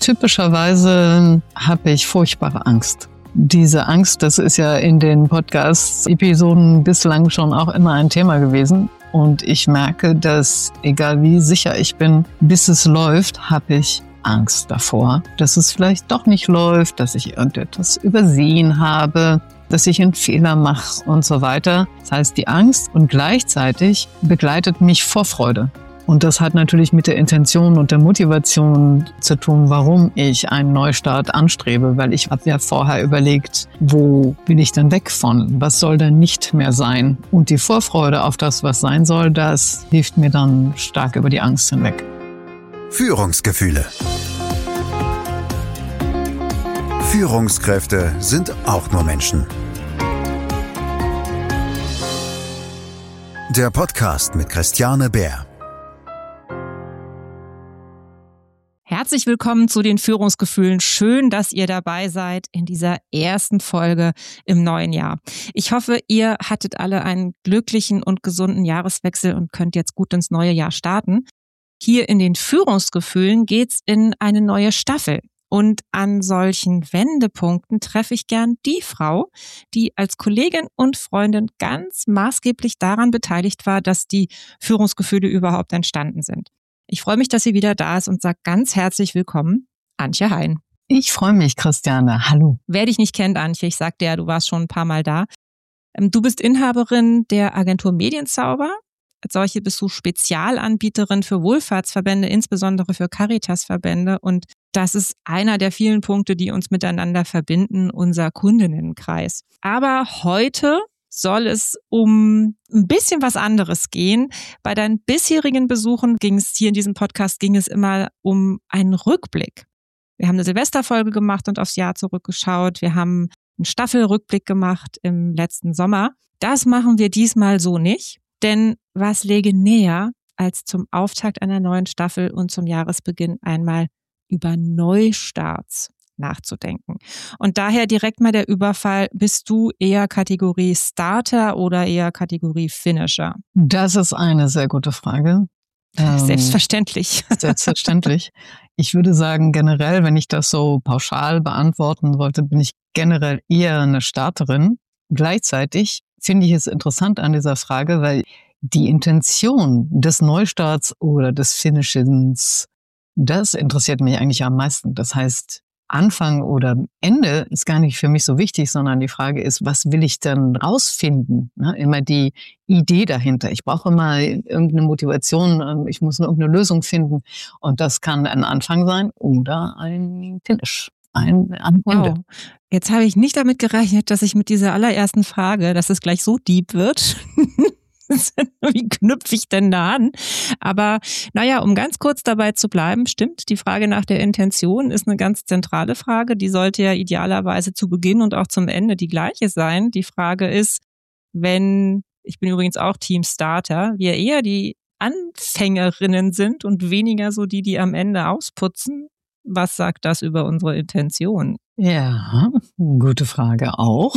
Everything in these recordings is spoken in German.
Typischerweise habe ich furchtbare Angst. Diese Angst, das ist ja in den Podcast-Episoden bislang schon auch immer ein Thema gewesen. Und ich merke, dass egal wie sicher ich bin, bis es läuft, habe ich Angst davor, dass es vielleicht doch nicht läuft, dass ich irgendetwas übersehen habe, dass ich einen Fehler mache und so weiter. Das heißt, die Angst und gleichzeitig begleitet mich Vorfreude. Und das hat natürlich mit der Intention und der Motivation zu tun, warum ich einen Neustart anstrebe. Weil ich habe ja vorher überlegt, wo bin ich denn weg von? Was soll denn nicht mehr sein? Und die Vorfreude auf das, was sein soll, das hilft mir dann stark über die Angst hinweg. Führungsgefühle. Führungskräfte sind auch nur Menschen. Der Podcast mit Christiane Beer. Herzlich willkommen zu den Führungsgefühlen. Schön, dass ihr dabei seid in dieser ersten Folge im neuen Jahr. Ich hoffe, ihr hattet alle einen glücklichen und gesunden Jahreswechsel und könnt jetzt gut ins neue Jahr starten. Hier in den Führungsgefühlen geht's in eine neue Staffel. Und an solchen Wendepunkten treffe ich gern die Frau, die als Kollegin und Freundin ganz maßgeblich daran beteiligt war, dass die Führungsgefühle überhaupt entstanden sind. Ich freue mich, dass sie wieder da ist und sage ganz herzlich willkommen, Antje Hein. Ich freue mich, Christiane. Hallo. Wer dich nicht kennt, Antje, ich sagte ja, du warst schon ein paar Mal da. Du bist Inhaberin der Agentur Medienzauber. Als solche bist du Spezialanbieterin für Wohlfahrtsverbände, insbesondere für Caritasverbände. Und das ist einer der vielen Punkte, die uns miteinander verbinden, unser Kundinnenkreis. Aber heute soll es um ein bisschen was anderes gehen. Bei deinen bisherigen Besuchen ging es immer um einen Rückblick. Wir haben eine Silvesterfolge gemacht und aufs Jahr zurückgeschaut. Wir haben einen Staffelrückblick gemacht im letzten Sommer. Das machen wir diesmal so nicht, denn was läge näher, als zum Auftakt einer neuen Staffel und zum Jahresbeginn einmal über Neustarts nachzudenken. Und daher direkt mal der Überfall, bist du eher Kategorie Starter oder eher Kategorie Finisher? Das ist eine sehr gute Frage. Selbstverständlich. Selbstverständlich. Ich würde sagen, generell, wenn ich das so pauschal beantworten wollte, bin ich generell eher eine Starterin. Gleichzeitig finde ich es interessant an dieser Frage, weil die Intention des Neustarts oder des Finishens, das interessiert mich eigentlich am meisten. Das heißt, Anfang oder Ende ist gar nicht für mich so wichtig, sondern die Frage ist, was will ich denn rausfinden? Immer die Idee dahinter. Ich brauche immer irgendeine Motivation, ich muss irgendeine Lösung finden. Und das kann ein Anfang sein oder ein Finish, ein Ende. Wow. Jetzt habe ich nicht damit gerechnet, dass ich mit dieser allerersten Frage, dass es gleich so deep wird. Wie knüpfe ich denn da an? Aber naja, um ganz kurz dabei zu bleiben, stimmt, die Frage nach der Intention ist eine ganz zentrale Frage. Die sollte ja idealerweise zu Beginn und auch zum Ende die gleiche sein. Die Frage ist, ich bin übrigens auch Team Starter, wir eher die Anfängerinnen sind und weniger so die am Ende ausputzen. Was sagt das über unsere Intention? Ja, gute Frage auch.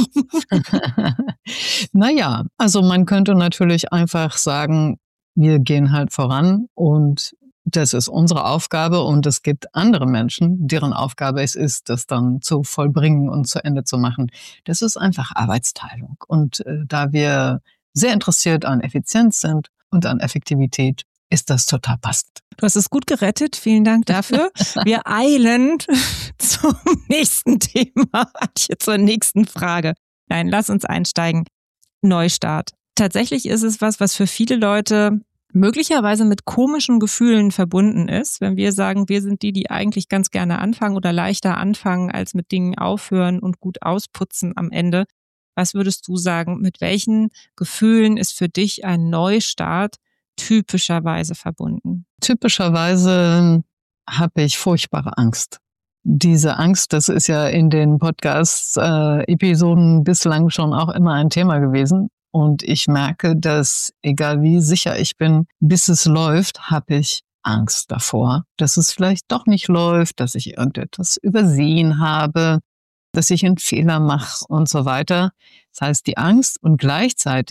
Naja, also man könnte natürlich einfach sagen, wir gehen halt voran und das ist unsere Aufgabe und es gibt andere Menschen, deren Aufgabe es ist, das dann zu vollbringen und zu Ende zu machen. Das ist einfach Arbeitsteilung. Und da wir sehr interessiert an Effizienz sind und an Effektivität, ist das total passend. Du hast es gut gerettet. Vielen Dank dafür. Wir eilen zum nächsten Thema, zur nächsten Frage. Nein, lass uns einsteigen. Neustart. Tatsächlich ist es was für viele Leute möglicherweise mit komischen Gefühlen verbunden ist, wenn wir sagen, wir sind die eigentlich ganz gerne anfangen oder leichter anfangen, als mit Dingen aufhören und gut ausputzen am Ende. Was würdest du sagen, mit welchen Gefühlen ist für dich ein Neustart typischerweise verbunden? Typischerweise habe ich furchtbare Angst. Diese Angst, das ist ja in den Podcast-Episoden bislang schon auch immer ein Thema gewesen. Und ich merke, dass egal wie sicher ich bin, bis es läuft, habe ich Angst davor, dass es vielleicht doch nicht läuft, dass ich irgendetwas übersehen habe, dass ich einen Fehler mache und so weiter. Das heißt, die Angst und gleichzeitig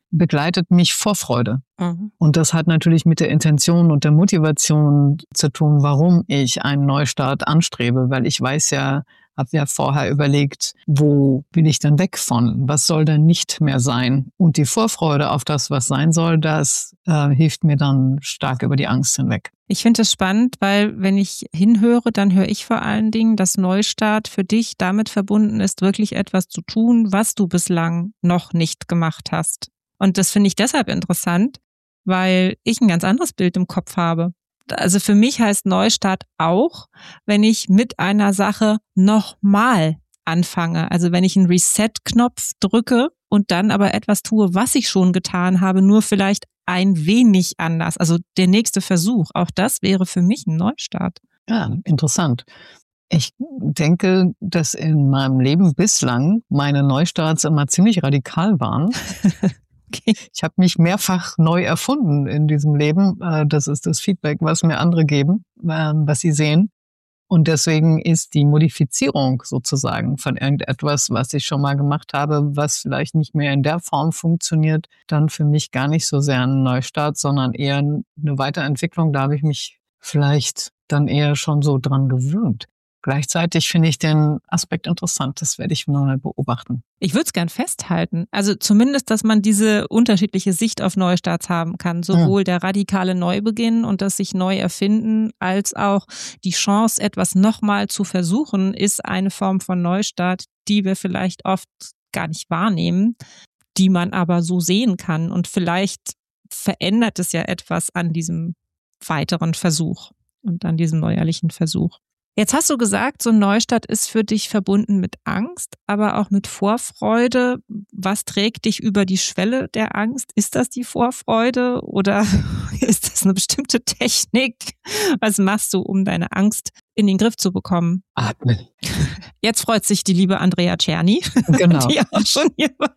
begleitet mich Vorfreude. Mhm. Und das hat natürlich mit der Intention und der Motivation zu tun, warum ich einen Neustart anstrebe, weil ich weiß ja, habe ja vorher überlegt, wo will ich denn weg von? Was soll denn nicht mehr sein? Und die Vorfreude auf das, was sein soll, das hilft mir dann stark über die Angst hinweg. Ich finde es spannend, weil wenn ich hinhöre, dann höre ich vor allen Dingen, dass Neustart für dich damit verbunden ist, wirklich etwas zu tun, was du bislang noch nicht gemacht hast. Und das finde ich deshalb interessant, weil ich ein ganz anderes Bild im Kopf habe. Also für mich heißt Neustart auch, wenn ich mit einer Sache nochmal anfange. Also wenn ich einen Reset-Knopf drücke und dann aber etwas tue, was ich schon getan habe, nur vielleicht ein wenig anders. Also der nächste Versuch. Auch das wäre für mich ein Neustart. Ja, interessant. Ich denke, dass in meinem Leben bislang meine Neustarts immer ziemlich radikal waren. Okay. Ich habe mich mehrfach neu erfunden in diesem Leben. Das ist das Feedback, was mir andere geben, was sie sehen. Und deswegen ist die Modifizierung sozusagen von irgendetwas, was ich schon mal gemacht habe, was vielleicht nicht mehr in der Form funktioniert, dann für mich gar nicht so sehr ein Neustart, sondern eher eine Weiterentwicklung. Da habe ich mich vielleicht dann eher schon so dran gewöhnt. Gleichzeitig finde ich den Aspekt interessant, das werde ich mal beobachten. Ich würde es gern festhalten. Also zumindest, dass man diese unterschiedliche Sicht auf Neustarts haben kann. Sowohl der radikale Neubeginn und das sich neu erfinden, als auch die Chance, etwas nochmal zu versuchen, ist eine Form von Neustart, die wir vielleicht oft gar nicht wahrnehmen, die man aber so sehen kann. Und vielleicht verändert es ja etwas an diesem weiteren Versuch und an diesem neuerlichen Versuch. Jetzt hast du gesagt, so ein Neustart ist für dich verbunden mit Angst, aber auch mit Vorfreude. Was trägt dich über die Schwelle der Angst? Ist das die Vorfreude oder ist das eine bestimmte Technik? Was machst du, um deine Angst in den Griff zu bekommen? Atmen. Jetzt freut sich die liebe Andrea Czerny, Genau. die auch schon hier war.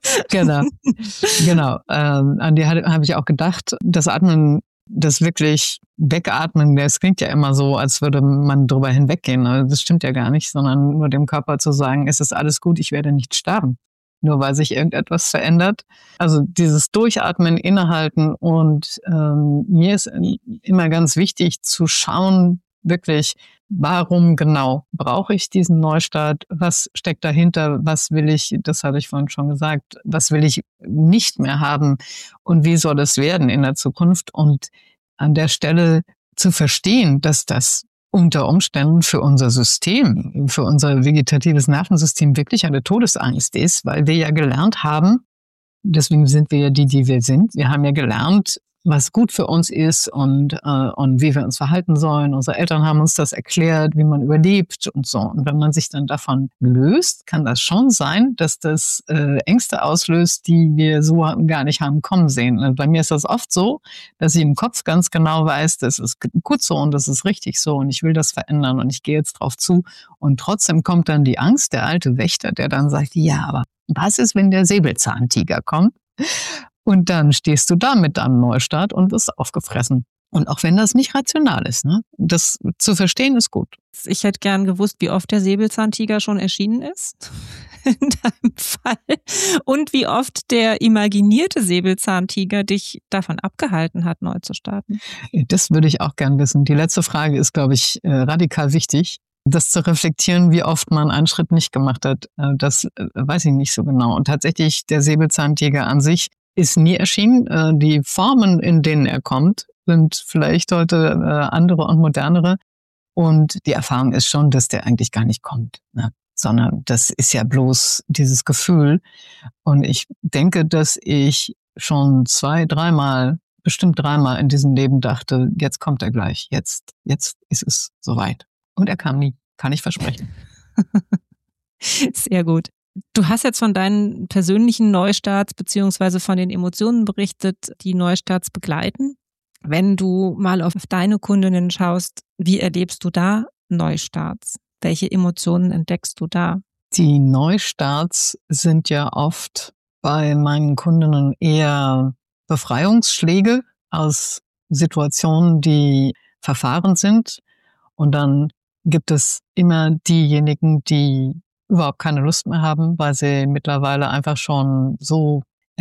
Genau. An die habe ich auch gedacht, das Atmen, das wirklich Wegatmen, das klingt ja immer so, als würde man drüber hinweggehen. Das stimmt ja gar nicht, sondern nur dem Körper zu sagen, es ist alles gut, ich werde nicht sterben, nur weil sich irgendetwas verändert. Also dieses Durchatmen, Innehalten und mir ist immer ganz wichtig zu schauen, wirklich, warum genau brauche ich diesen Neustart? Was steckt dahinter? Was will ich, das hatte ich vorhin schon gesagt, was will ich nicht mehr haben? Und wie soll es werden in der Zukunft? Und an der Stelle zu verstehen, dass das unter Umständen für unser System, für unser vegetatives Nervensystem wirklich eine Todesangst ist, weil wir ja gelernt haben, deswegen sind wir ja die wir sind. Wir haben ja gelernt, was gut für uns ist und wie wir uns verhalten sollen. Unsere Eltern haben uns das erklärt, wie man überlebt und so. Und wenn man sich dann davon löst, kann das schon sein, dass das Ängste auslöst, die wir so gar nicht haben kommen sehen. Und bei mir ist das oft so, dass ich im Kopf ganz genau weiß, das ist gut so und das ist richtig so und ich will das verändern und ich gehe jetzt drauf zu. Und trotzdem kommt dann die Angst, der alte Wächter, der dann sagt, ja, aber was ist, wenn der Säbelzahntiger kommt? Und dann stehst du da mit deinem Neustart und wirst aufgefressen. Und auch wenn das nicht rational ist, ne? Das zu verstehen ist gut. Ich hätte gern gewusst, wie oft der Säbelzahntiger schon erschienen ist in deinem Fall und wie oft der imaginierte Säbelzahntiger dich davon abgehalten hat, neu zu starten. Das würde ich auch gern wissen. Die letzte Frage ist, glaube ich, radikal wichtig. Das zu reflektieren, wie oft man einen Schritt nicht gemacht hat, das weiß ich nicht so genau. Und tatsächlich, der Säbelzahntiger an sich ist nie erschienen. Die Formen, in denen er kommt, sind vielleicht heute andere und modernere. Und die Erfahrung ist schon, dass der eigentlich gar nicht kommt, ne? Sondern das ist ja bloß dieses Gefühl. Und ich denke, dass ich schon bestimmt dreimal in diesem Leben dachte, jetzt kommt er gleich, jetzt ist es soweit. Und er kam nie, kann ich versprechen. Sehr gut. Du hast jetzt von deinen persönlichen Neustarts beziehungsweise von den Emotionen berichtet, die Neustarts begleiten. Wenn du mal auf deine Kundinnen schaust, wie erlebst du da Neustarts? Welche Emotionen entdeckst du da? Die Neustarts sind ja oft bei meinen Kundinnen eher Befreiungsschläge aus Situationen, die verfahren sind. Und dann gibt es immer diejenigen, die überhaupt keine Lust mehr haben, weil sie mittlerweile einfach schon so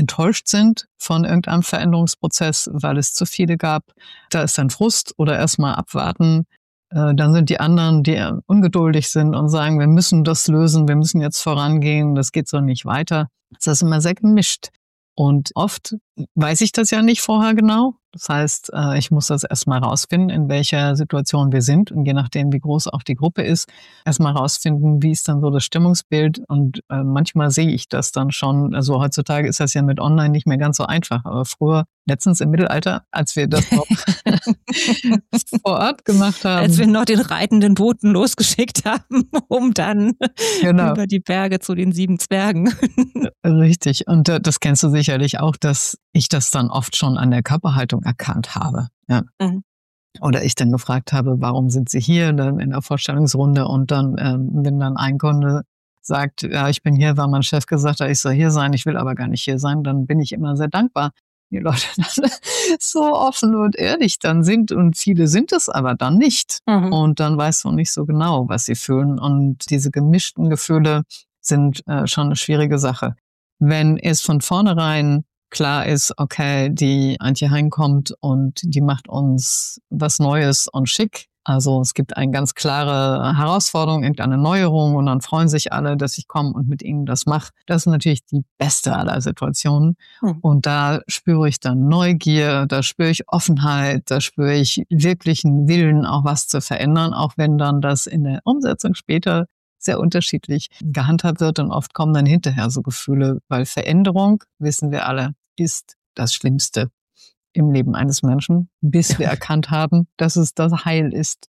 enttäuscht sind von irgendeinem Veränderungsprozess, weil es zu viele gab. Da ist dann Frust oder erstmal abwarten. Dann sind die anderen, die ungeduldig sind und sagen, wir müssen das lösen, wir müssen jetzt vorangehen, das geht so nicht weiter. Das ist immer sehr gemischt. Und oft weiß ich das ja nicht vorher genau. Das heißt, ich muss das erstmal rausfinden, in welcher Situation wir sind. Und je nachdem, wie groß auch die Gruppe ist, erstmal rausfinden, wie ist dann so das Stimmungsbild. Und manchmal sehe ich das dann schon. Also heutzutage ist das ja mit Online nicht mehr ganz so einfach. Aber früher, letztens im Mittelalter, als wir das noch vor Ort gemacht haben. Als wir noch den reitenden Boten losgeschickt haben, um dann über die Berge zu den 7 Zwergen. Richtig. Und das kennst du sicherlich auch, dass ich das dann oft schon an der Körperhaltung erkannt habe. Ja. Mhm. Oder ich dann gefragt habe, warum sind Sie hier dann in der Vorstellungsrunde? Und dann, wenn dann ein Kunde sagt, ja, ich bin hier, weil mein Chef gesagt hat, ich soll hier sein, ich will aber gar nicht hier sein, dann bin ich immer sehr dankbar. Die Leute dann so offen und ehrlich dann sind und viele sind es aber dann nicht. Mhm. Und dann weißt du nicht so genau, was sie fühlen. Und diese gemischten Gefühle sind schon eine schwierige Sache. Wenn es von vornherein klar ist, okay, die Antje Hein kommt und die macht uns was Neues und schick. Also es gibt eine ganz klare Herausforderung, irgendeine Neuerung und dann freuen sich alle, dass ich komme und mit ihnen das mache. Das ist natürlich die beste aller Situationen. Und da spüre ich dann Neugier, da spüre ich Offenheit, da spüre ich wirklichen Willen, auch was zu verändern, auch wenn dann das in der Umsetzung später sehr unterschiedlich gehandhabt wird und oft kommen dann hinterher so Gefühle, weil Veränderung, wissen wir alle, ist das Schlimmste im Leben eines Menschen, bis wir erkannt haben, dass es das Heil ist.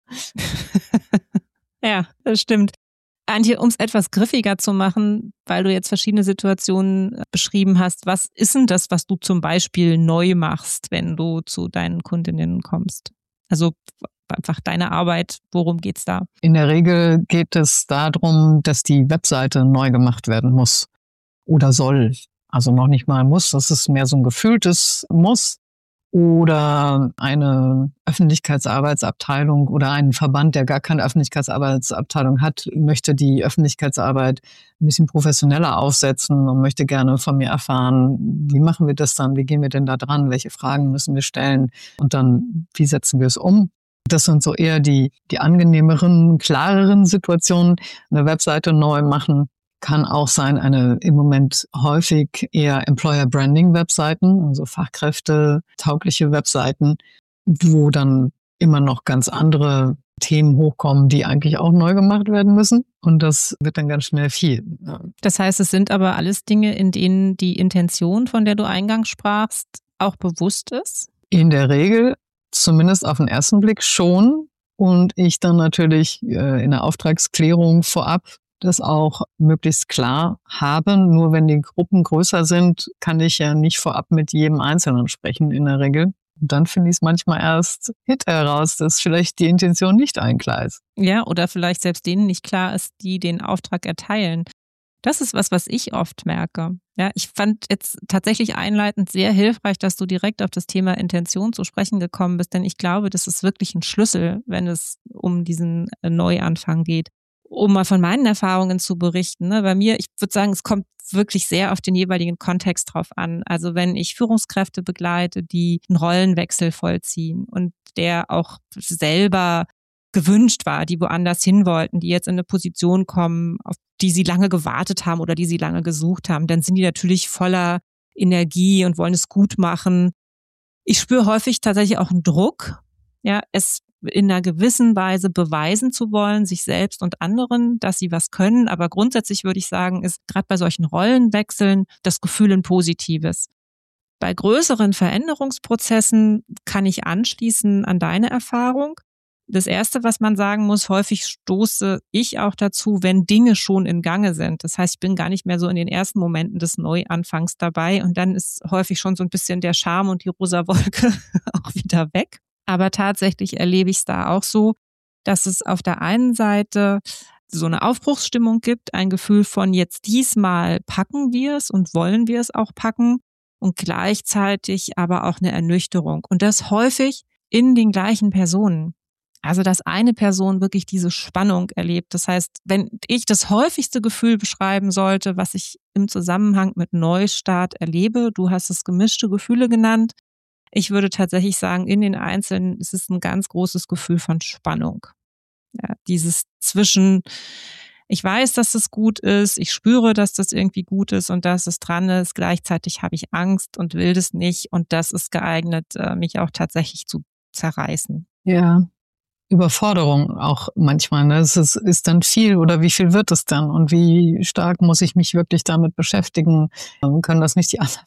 Ja, das stimmt. Antje, um es etwas griffiger zu machen, weil du jetzt verschiedene Situationen beschrieben hast, was ist denn das, was du zum Beispiel neu machst, wenn du zu deinen Kundinnen kommst? Also einfach deine Arbeit, worum geht's da? In der Regel geht es darum, dass die Webseite neu gemacht werden muss oder soll. Also noch nicht mal muss, das ist mehr so ein gefühltes Muss. Oder eine Öffentlichkeitsarbeitsabteilung oder ein Verband, der gar keine Öffentlichkeitsarbeitsabteilung hat, möchte die Öffentlichkeitsarbeit ein bisschen professioneller aufsetzen und möchte gerne von mir erfahren, wie machen wir das dann, wie gehen wir denn da dran, welche Fragen müssen wir stellen und dann, wie setzen wir es um. Das sind so eher die angenehmeren, klareren Situationen. Eine Webseite neu machen kann auch sein, eine im Moment häufig eher Employer-Branding-Webseiten, also Fachkräfte-taugliche Webseiten, wo dann immer noch ganz andere Themen hochkommen, die eigentlich auch neu gemacht werden müssen. Und das wird dann ganz schnell viel. Das heißt, es sind aber alles Dinge, in denen die Intention, von der du eingangs sprachst, auch bewusst ist? In der Regel, zumindest auf den ersten Blick schon. Und ich dann natürlich in der Auftragsklärung vorab das auch möglichst klar haben. Nur wenn die Gruppen größer sind, kann ich ja nicht vorab mit jedem Einzelnen sprechen in der Regel. Und dann finde ich es manchmal erst hinterher raus, dass vielleicht die Intention nicht klar ist. Ja, oder vielleicht selbst denen nicht klar ist, die den Auftrag erteilen. Das ist was ich oft merke. Ja, ich fand jetzt tatsächlich einleitend sehr hilfreich, dass du direkt auf das Thema Intention zu sprechen gekommen bist, denn ich glaube, das ist wirklich ein Schlüssel, wenn es um diesen Neuanfang geht. Um mal von meinen Erfahrungen zu berichten, bei mir, ich würde sagen, es kommt wirklich sehr auf den jeweiligen Kontext drauf an. Also wenn ich Führungskräfte begleite, die einen Rollenwechsel vollziehen und der auch selber gewünscht war, die woanders hin wollten, die jetzt in eine Position kommen, auf die sie lange gewartet haben oder die sie lange gesucht haben, dann sind die natürlich voller Energie und wollen es gut machen. Ich spüre häufig tatsächlich auch einen Druck, ja, es in einer gewissen Weise beweisen zu wollen, sich selbst und anderen, dass sie was können. Aber grundsätzlich würde ich sagen, ist gerade bei solchen Rollenwechseln das Gefühl ein positives. Bei größeren Veränderungsprozessen kann ich anschließen an deine Erfahrung. Das Erste, was man sagen muss, häufig stoße ich auch dazu, wenn Dinge schon in Gange sind. Das heißt, ich bin gar nicht mehr so in den ersten Momenten des Neuanfangs dabei und dann ist häufig schon so ein bisschen der Charme und die rosa Wolke auch wieder weg. Aber tatsächlich erlebe ich es da auch so, dass es auf der einen Seite so eine Aufbruchsstimmung gibt, ein Gefühl von jetzt diesmal packen wir es und wollen wir es auch packen und gleichzeitig aber auch eine Ernüchterung. Und das häufig in den gleichen Personen. Also, dass eine Person wirklich diese Spannung erlebt. Das heißt, wenn ich das häufigste Gefühl beschreiben sollte, was ich im Zusammenhang mit Neustart erlebe, du hast es gemischte Gefühle genannt. Ich würde tatsächlich sagen, in den Einzelnen ist es ein ganz großes Gefühl von Spannung. Ja, dieses zwischen, ich weiß, dass das gut ist, ich spüre, dass das irgendwie gut ist und dass es dran ist. Gleichzeitig habe ich Angst und will das nicht und das ist geeignet, mich auch tatsächlich zu zerreißen. Ja. Überforderung auch manchmal. Ne? Es ist dann viel oder wie viel wird es dann und wie stark muss ich mich wirklich damit beschäftigen? Können das nicht die anderen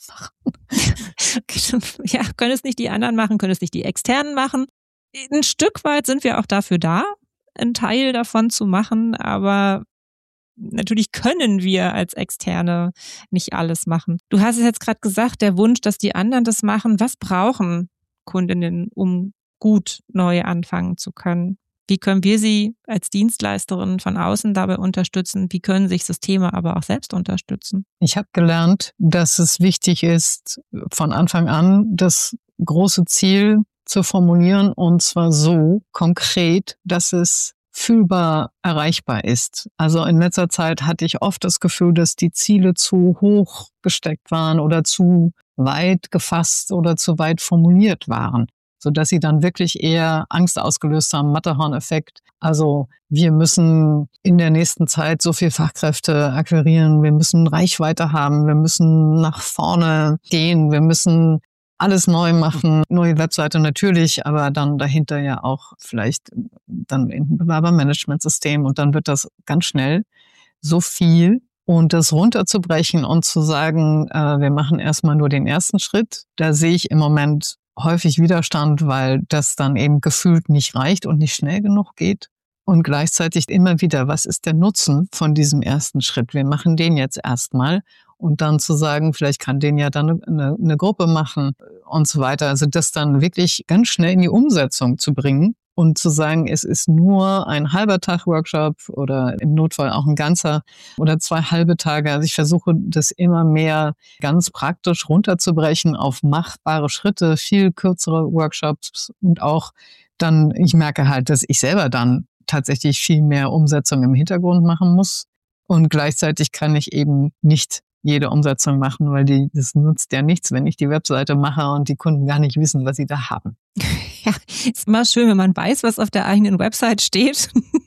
machen? Ja, können es nicht die anderen machen, können es nicht die Externen machen. Ein Stück weit sind wir auch dafür da, einen Teil davon zu machen, aber natürlich können wir als Externe nicht alles machen. Du hast es jetzt gerade gesagt, der Wunsch, dass die anderen das machen. Was brauchen Kundinnen, um gut neu anfangen zu können? Wie können wir sie als Dienstleisterin von außen dabei unterstützen? Wie können sich Systeme aber auch selbst unterstützen? Ich habe gelernt, dass es wichtig ist, von Anfang an das große Ziel zu formulieren und zwar so konkret, dass es fühlbar erreichbar ist. Also in letzter Zeit hatte ich oft das Gefühl, dass die Ziele zu hoch gesteckt waren oder zu weit gefasst oder zu weit formuliert waren, sodass sie dann wirklich eher Angst ausgelöst haben, Matterhorn-Effekt. Also wir müssen in der nächsten Zeit so viel Fachkräfte akquirieren, wir müssen Reichweite haben, wir müssen nach vorne gehen, wir müssen alles neu machen, neue Webseite natürlich, aber dann dahinter ja auch vielleicht dann ein Bewerbermanagementsystem und dann wird das ganz schnell so viel. Und das runterzubrechen und zu sagen, wir machen erstmal nur den ersten Schritt, da sehe ich im Moment häufig Widerstand, weil das dann eben gefühlt nicht reicht und nicht schnell genug geht. Und gleichzeitig immer wieder, was ist der Nutzen von diesem ersten Schritt? Wir machen den jetzt erstmal und dann zu sagen, vielleicht kann den ja dann eine Gruppe machen und so weiter. Also das dann wirklich ganz schnell in die Umsetzung zu bringen und zu sagen, es ist nur ein halber Tag Workshop oder im Notfall auch ein ganzer oder 2 halbe Tage. Also ich versuche das immer mehr ganz praktisch runterzubrechen auf machbare Schritte, viel kürzere Workshops und auch dann, ich merke halt, dass ich selber dann tatsächlich viel mehr Umsetzung im Hintergrund machen muss und gleichzeitig kann ich eben nicht jede Umsetzung machen, weil das nutzt ja nichts, wenn ich die Webseite mache und die Kunden gar nicht wissen, was sie da haben. Ja, ist immer schön, wenn man weiß, was auf der eigenen Website steht.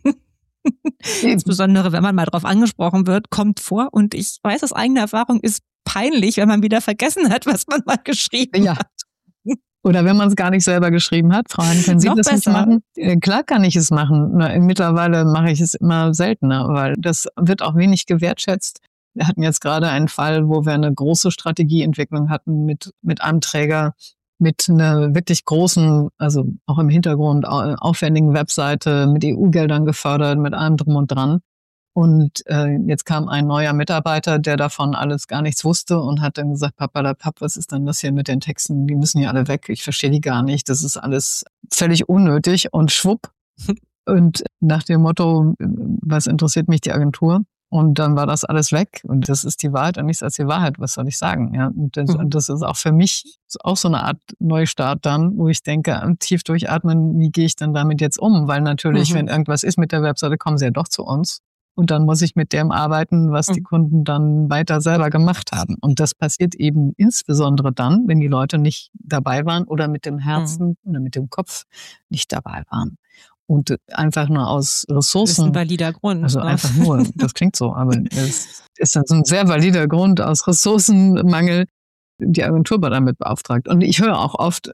Insbesondere, wenn man mal drauf angesprochen wird, kommt vor. Und ich weiß aus eigener Erfahrung, ist peinlich, wenn man wieder vergessen hat, was man mal geschrieben hat. Oder wenn man es gar nicht selber geschrieben hat. Frauen, können Sie das nicht machen? Klar kann ich es machen. Mittlerweile mache ich es immer seltener, weil das wird auch wenig gewertschätzt. Wir hatten jetzt gerade einen Fall, wo wir eine große Strategieentwicklung hatten mit einem Träger, mit einer wirklich großen, also auch im Hintergrund aufwendigen Webseite, mit EU-Geldern gefördert, mit allem drum und dran. Und jetzt kam ein neuer Mitarbeiter, der davon alles gar nichts wusste und hat dann gesagt, Papa, was ist denn das hier mit den Texten? Die müssen ja alle weg, ich verstehe die gar nicht, das ist alles völlig unnötig und schwupp. Und nach dem Motto, was interessiert mich die Agentur? Und dann war das alles weg und das ist die Wahrheit und nichts als die Wahrheit, was soll ich sagen? Ja, und das ist auch für mich auch so eine Art Neustart dann, wo ich denke, tief durchatmen, wie gehe ich denn damit jetzt um? Weil natürlich, wenn irgendwas ist mit der Webseite, kommen sie ja doch zu uns. Und dann muss ich mit dem arbeiten, was die Kunden dann weiter selber gemacht haben. Und das passiert eben insbesondere dann, wenn die Leute nicht dabei waren oder mit dem Herzen oder mit dem Kopf nicht dabei waren. Und einfach nur aus Ressourcen. Das ist ein valider Grund. Also einfach nur, das klingt so, aber es ist dann so ein sehr valider Grund aus Ressourcenmangel, die Agentur damit beauftragt. Und ich höre auch oft,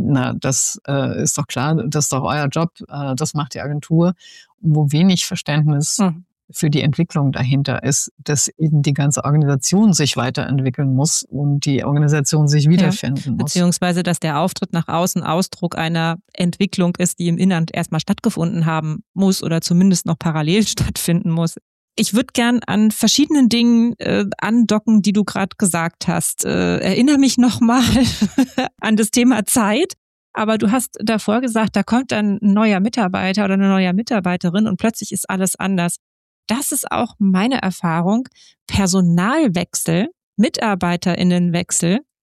das ist doch klar, das ist doch euer Job, das macht die Agentur, wo wenig Verständnis für die Entwicklung dahinter ist, dass eben die ganze Organisation sich weiterentwickeln muss und die Organisation sich wiederfinden muss. Beziehungsweise, dass der Auftritt nach außen Ausdruck einer Entwicklung ist, die im Innern erstmal stattgefunden haben muss oder zumindest noch parallel stattfinden muss. Ich würde gern an verschiedenen Dingen andocken, die du gerade gesagt hast. Erinnere mich nochmal an das Thema Zeit. Aber du hast davor gesagt, da kommt dann ein neuer Mitarbeiter oder eine neue Mitarbeiterin und plötzlich ist alles anders. Das ist auch meine Erfahrung. Personalwechsel, MitarbeiterInnenwechsel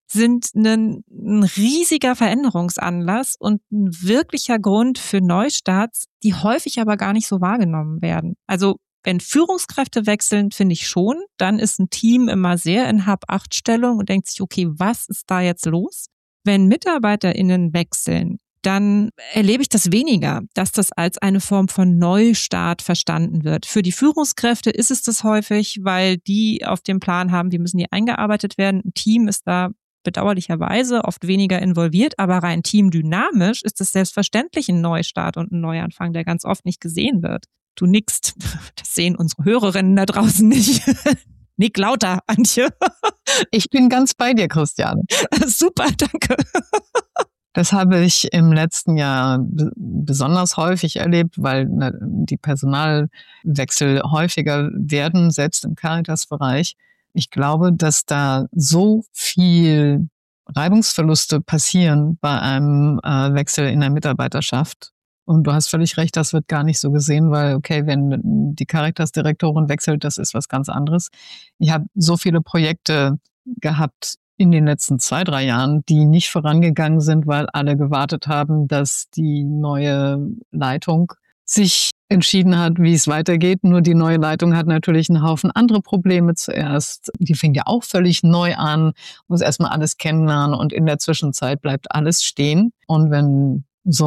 sind ein riesiger Veränderungsanlass und ein wirklicher Grund für Neustarts, die häufig aber gar nicht so wahrgenommen werden. Also wenn Führungskräfte wechseln, finde ich schon, dann ist ein Team immer sehr in Hab-Acht-Stellung und denkt sich, okay, was ist da jetzt los? Wenn MitarbeiterInnen wechseln, dann erlebe ich das weniger, dass das als eine Form von Neustart verstanden wird. Für die Führungskräfte ist es das häufig, weil die auf dem Plan haben, wie müssen die eingearbeitet werden. Ein Team ist da bedauerlicherweise oft weniger involviert, aber rein teamdynamisch ist es selbstverständlich ein Neustart und ein Neuanfang, der ganz oft nicht gesehen wird. Du nickst, das sehen unsere Hörerinnen da draußen nicht. Nick lauter, Antje. Ich bin ganz bei dir, Christiane. Super, danke. Das habe ich im letzten Jahr besonders häufig erlebt, weil die Personalwechsel häufiger werden, selbst im Caritas-Bereich. Ich glaube, dass da so viel Reibungsverluste passieren bei einem Wechsel in der Mitarbeiterschaft. Und du hast völlig recht, das wird gar nicht so gesehen, weil, okay, wenn die Caritas-Direktorin wechselt, das ist was ganz anderes. Ich habe so viele Projekte gehabt in den letzten 2-3 Jahren, die nicht vorangegangen sind, weil alle gewartet haben, dass die neue Leitung sich entschieden hat, wie es weitergeht. Nur die neue Leitung hat natürlich einen Haufen andere Probleme zuerst. Die fängt ja auch völlig neu an, muss erstmal alles kennenlernen und in der Zwischenzeit bleibt alles stehen. Und wenn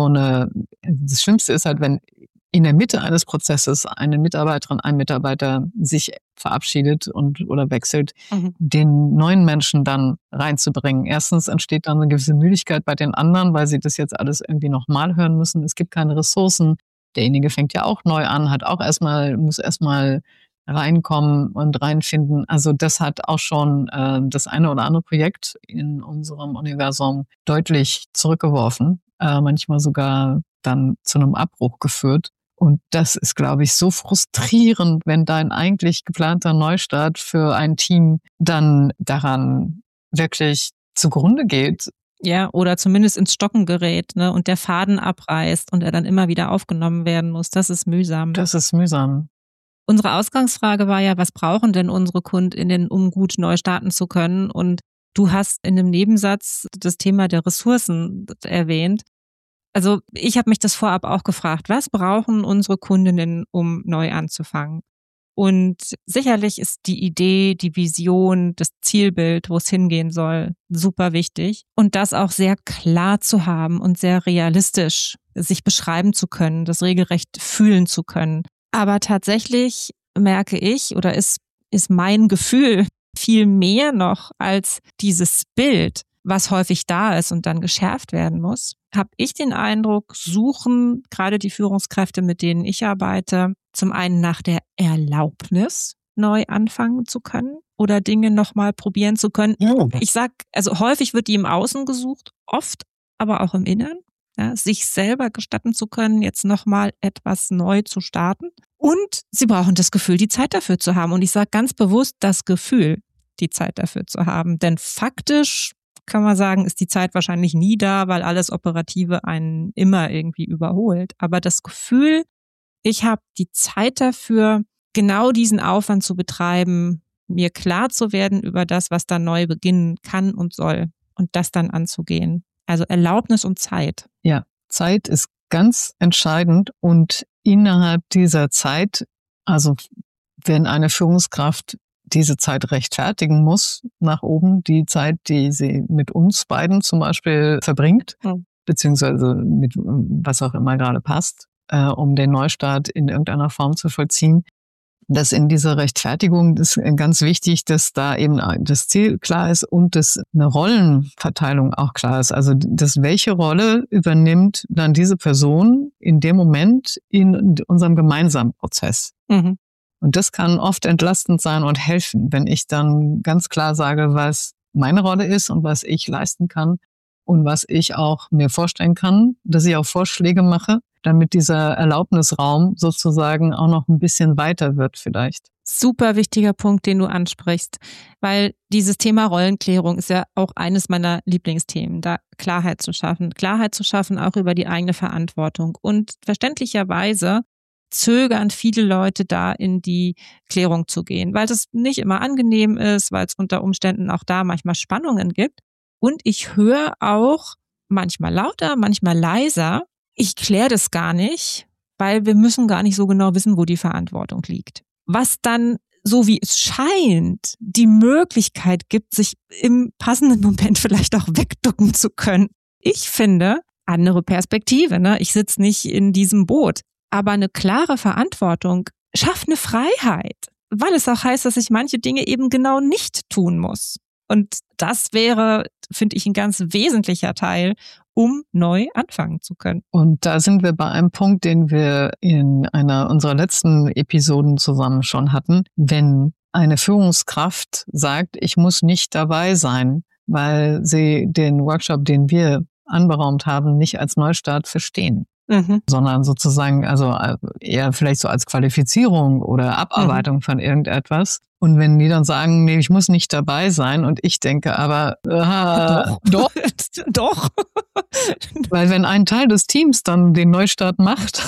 das Schlimmste ist halt, wenn in der Mitte eines Prozesses eine Mitarbeiterin, ein Mitarbeiter sich verabschiedet oder wechselt, den neuen Menschen dann reinzubringen. Erstens entsteht dann eine gewisse Müdigkeit bei den anderen, weil sie das jetzt alles irgendwie nochmal hören müssen. Es gibt keine Ressourcen. Derjenige fängt ja auch neu an, muss erstmal reinkommen und reinfinden. Also das hat auch schon das eine oder andere Projekt in unserem Universum deutlich zurückgeworfen, manchmal sogar dann zu einem Abbruch geführt. Und das ist, glaube ich, so frustrierend, wenn dein eigentlich geplanter Neustart für ein Team dann daran wirklich zugrunde geht. Ja, oder zumindest ins Stocken gerät, ne, und der Faden abreißt und er dann immer wieder aufgenommen werden muss. Das ist mühsam. Das ist mühsam. Unsere Ausgangsfrage war ja, was brauchen denn unsere KundInnen, um gut neu starten zu können? Und du hast in einem Nebensatz das Thema der Ressourcen erwähnt. Also ich habe mich das vorab auch gefragt, was brauchen unsere Kundinnen, um neu anzufangen? Und sicherlich ist die Idee, die Vision, das Zielbild, wo es hingehen soll, super wichtig. Und das auch sehr klar zu haben und sehr realistisch sich beschreiben zu können, das regelrecht fühlen zu können. Aber tatsächlich merke ich oder ist mein Gefühl viel mehr noch als dieses Bild, was häufig da ist und dann geschärft werden muss, habe ich den Eindruck, suchen gerade die Führungskräfte, mit denen ich arbeite, zum einen nach der Erlaubnis, neu anfangen zu können oder Dinge nochmal probieren zu können. Ja. Ich sag, also häufig wird die im Außen gesucht, oft aber auch im Innern, ja, sich selber gestatten zu können, jetzt nochmal etwas neu zu starten. Und sie brauchen das Gefühl, die Zeit dafür zu haben. Und ich sage ganz bewusst das Gefühl, die Zeit dafür zu haben. Denn faktisch kann man sagen, ist die Zeit wahrscheinlich nie da, weil alles Operative einen immer irgendwie überholt. Aber das Gefühl, ich habe die Zeit dafür, genau diesen Aufwand zu betreiben, mir klar zu werden über das, was da neu beginnen kann und soll und das dann anzugehen. Also Erlaubnis und Zeit. Ja, Zeit ist ganz entscheidend und innerhalb dieser Zeit, also wenn eine Führungskraft diese Zeit rechtfertigen muss nach oben, die Zeit, die sie mit uns beiden zum Beispiel verbringt, beziehungsweise mit was auch immer gerade passt, um den Neustart in irgendeiner Form zu vollziehen. Das in dieser Rechtfertigung ist ganz wichtig, dass da eben das Ziel klar ist und dass eine Rollenverteilung auch klar ist. Also, dass welche Rolle übernimmt dann diese Person in dem Moment in unserem gemeinsamen Prozess. Mhm. Und das kann oft entlastend sein und helfen, wenn ich dann ganz klar sage, was meine Rolle ist und was ich leisten kann und was ich auch mir vorstellen kann, dass ich auch Vorschläge mache, damit dieser Erlaubnisraum sozusagen auch noch ein bisschen weiter wird vielleicht. Super wichtiger Punkt, den du ansprichst, weil dieses Thema Rollenklärung ist ja auch eines meiner Lieblingsthemen, da Klarheit zu schaffen auch über die eigene Verantwortung. Und verständlicherweise zögern viele Leute da in die Klärung zu gehen, weil das nicht immer angenehm ist, weil es unter Umständen auch da manchmal Spannungen gibt. Und ich höre auch manchmal lauter, manchmal leiser, ich kläre das gar nicht, weil wir müssen gar nicht so genau wissen, wo die Verantwortung liegt. Was dann, so wie es scheint, die Möglichkeit gibt, sich im passenden Moment vielleicht auch wegducken zu können. Ich finde, andere Perspektive, ne? Ich sitze nicht in diesem Boot. Aber eine klare Verantwortung schafft eine Freiheit, weil es auch heißt, dass ich manche Dinge eben genau nicht tun muss. Und das wäre, finde ich, ein ganz wesentlicher Teil, um neu anfangen zu können. Und da sind wir bei einem Punkt, den wir in einer unserer letzten Episoden zusammen schon hatten. Wenn eine Führungskraft sagt, ich muss nicht dabei sein, weil sie den Workshop, den wir anberaumt haben, nicht als Neustart verstehen, sondern sozusagen also eher vielleicht so als Qualifizierung oder Abarbeitung von irgendetwas. Und wenn die dann sagen, nee, ich muss nicht dabei sein und ich denke aber, doch. Doch. Weil wenn ein Teil des Teams dann den Neustart macht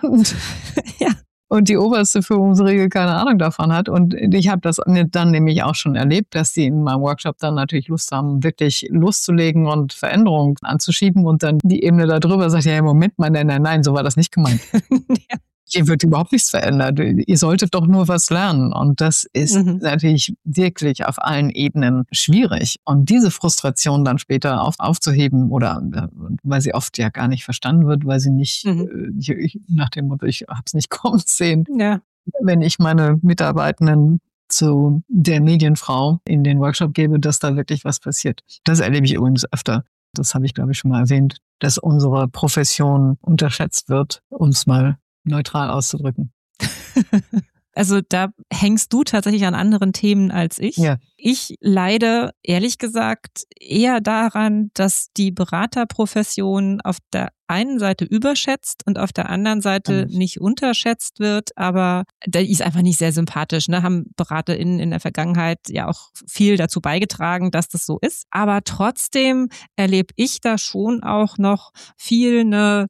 und die oberste Führungsregel keine Ahnung davon hat. Und ich habe das dann nämlich auch schon erlebt, dass die in meinem Workshop dann natürlich Lust haben, wirklich loszulegen und Veränderungen anzuschieben und dann die Ebene da drüber sagt, ja, Moment mal, nein, so war das nicht gemeint. Ja. Hier wird überhaupt nichts verändert. Ihr solltet doch nur was lernen. Und das ist natürlich wirklich auf allen Ebenen schwierig. Und diese Frustration dann später aufzuheben oder weil sie oft ja gar nicht verstanden wird, weil sie nicht nach dem Motto, ich hab's nicht kommen sehen. Ja. Wenn ich meine Mitarbeitenden zu der Medienfrau in den Workshop gebe, dass da wirklich was passiert. Das erlebe ich übrigens öfter. Das habe ich, glaube ich, schon mal erwähnt, dass unsere Profession unterschätzt wird, um es mal neutral auszudrücken. Also da hängst du tatsächlich an anderen Themen als ich. Ja. Ich leide, ehrlich gesagt, eher daran, dass die Beraterprofession auf der einen Seite überschätzt und auf der anderen Seite nicht unterschätzt wird, aber die ist einfach nicht sehr sympathisch. Ne? Haben BeraterInnen in der Vergangenheit ja auch viel dazu beigetragen, dass das so ist. Aber trotzdem erlebe ich da schon auch noch viel eine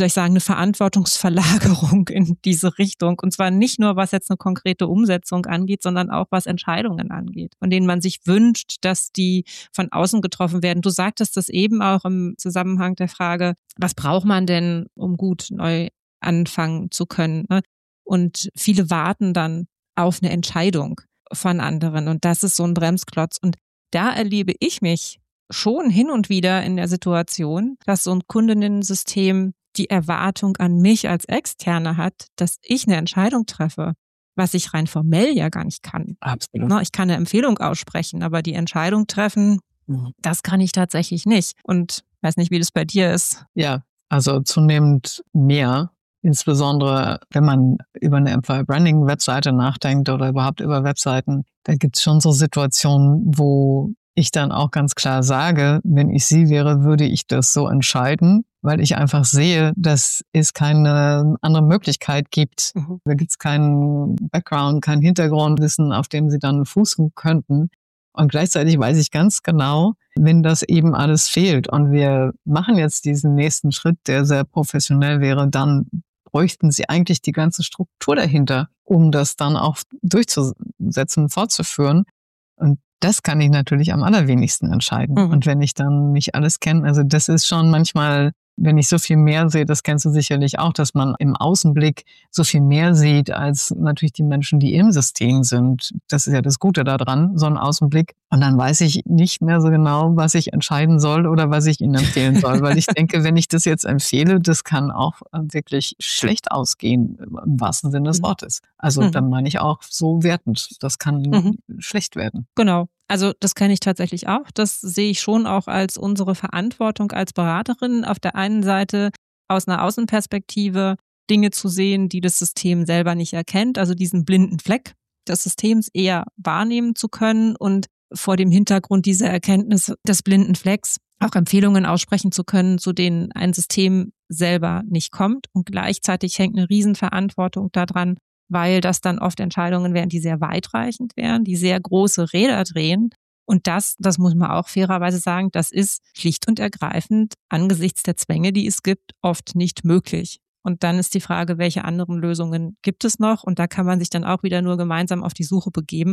Verantwortungsverlagerung in diese Richtung. Und zwar nicht nur, was jetzt eine konkrete Umsetzung angeht, sondern auch, was Entscheidungen angeht, von denen man sich wünscht, dass die von außen getroffen werden. Du sagtest das eben auch im Zusammenhang der Frage, was braucht man denn, um gut neu anfangen zu können? Ne? Und viele warten dann auf eine Entscheidung von anderen. Und das ist so ein Bremsklotz. Und da erlebe ich mich schon hin und wieder in der Situation, dass so ein Kundinnensystem die Erwartung an mich als Externe hat, dass ich eine Entscheidung treffe, was ich rein formell ja gar nicht kann. Absolut. Ich kann eine Empfehlung aussprechen, aber die Entscheidung treffen, das kann ich tatsächlich nicht. Und weiß nicht, wie das bei dir ist. Ja, also zunehmend mehr. Insbesondere, wenn man über eine Employer Branding Webseite nachdenkt oder überhaupt über Webseiten, da gibt es schon so Situationen, wo ich dann auch ganz klar sage, wenn ich sie wäre, würde ich das so entscheiden, weil ich einfach sehe, dass es keine andere Möglichkeit gibt. Da gibt es keinen Background, kein Hintergrundwissen, auf dem sie dann fußen könnten. Und gleichzeitig weiß ich ganz genau, wenn das eben alles fehlt und wir machen jetzt diesen nächsten Schritt, der sehr professionell wäre, dann bräuchten sie eigentlich die ganze Struktur dahinter, um das dann auch durchzusetzen, fortzuführen. Und das kann ich natürlich am allerwenigsten entscheiden. Und wenn ich dann nicht alles kenne, also das ist schon manchmal, wenn ich so viel mehr sehe, das kennst du sicherlich auch, dass man im Außenblick so viel mehr sieht als natürlich die Menschen, die im System sind. Das ist ja das Gute daran, so ein Außenblick. Und dann weiß ich nicht mehr so genau, was ich entscheiden soll oder was ich ihnen empfehlen soll. Weil ich denke, wenn ich das jetzt empfehle, das kann auch wirklich schlecht ausgehen, im wahrsten Sinne des Wortes. Also dann meine ich auch so wertend. Das kann schlecht werden. Genau. Also das kenne ich tatsächlich auch. Das sehe ich schon auch als unsere Verantwortung als Beraterin. Auf der einen Seite aus einer Außenperspektive Dinge zu sehen, die das System selber nicht erkennt, also diesen blinden Fleck des Systems eher wahrnehmen zu können und vor dem Hintergrund dieser Erkenntnis des blinden Flecks auch Empfehlungen aussprechen zu können, zu denen ein System selber nicht kommt. Und gleichzeitig hängt eine Riesenverantwortung daran, weil das dann oft Entscheidungen wären, die sehr weitreichend wären, die sehr große Räder drehen. Und das muss man auch fairerweise sagen, das ist schlicht und ergreifend angesichts der Zwänge, die es gibt, oft nicht möglich. Und dann ist die Frage, welche anderen Lösungen gibt es noch? Und da kann man sich dann auch wieder nur gemeinsam auf die Suche begeben.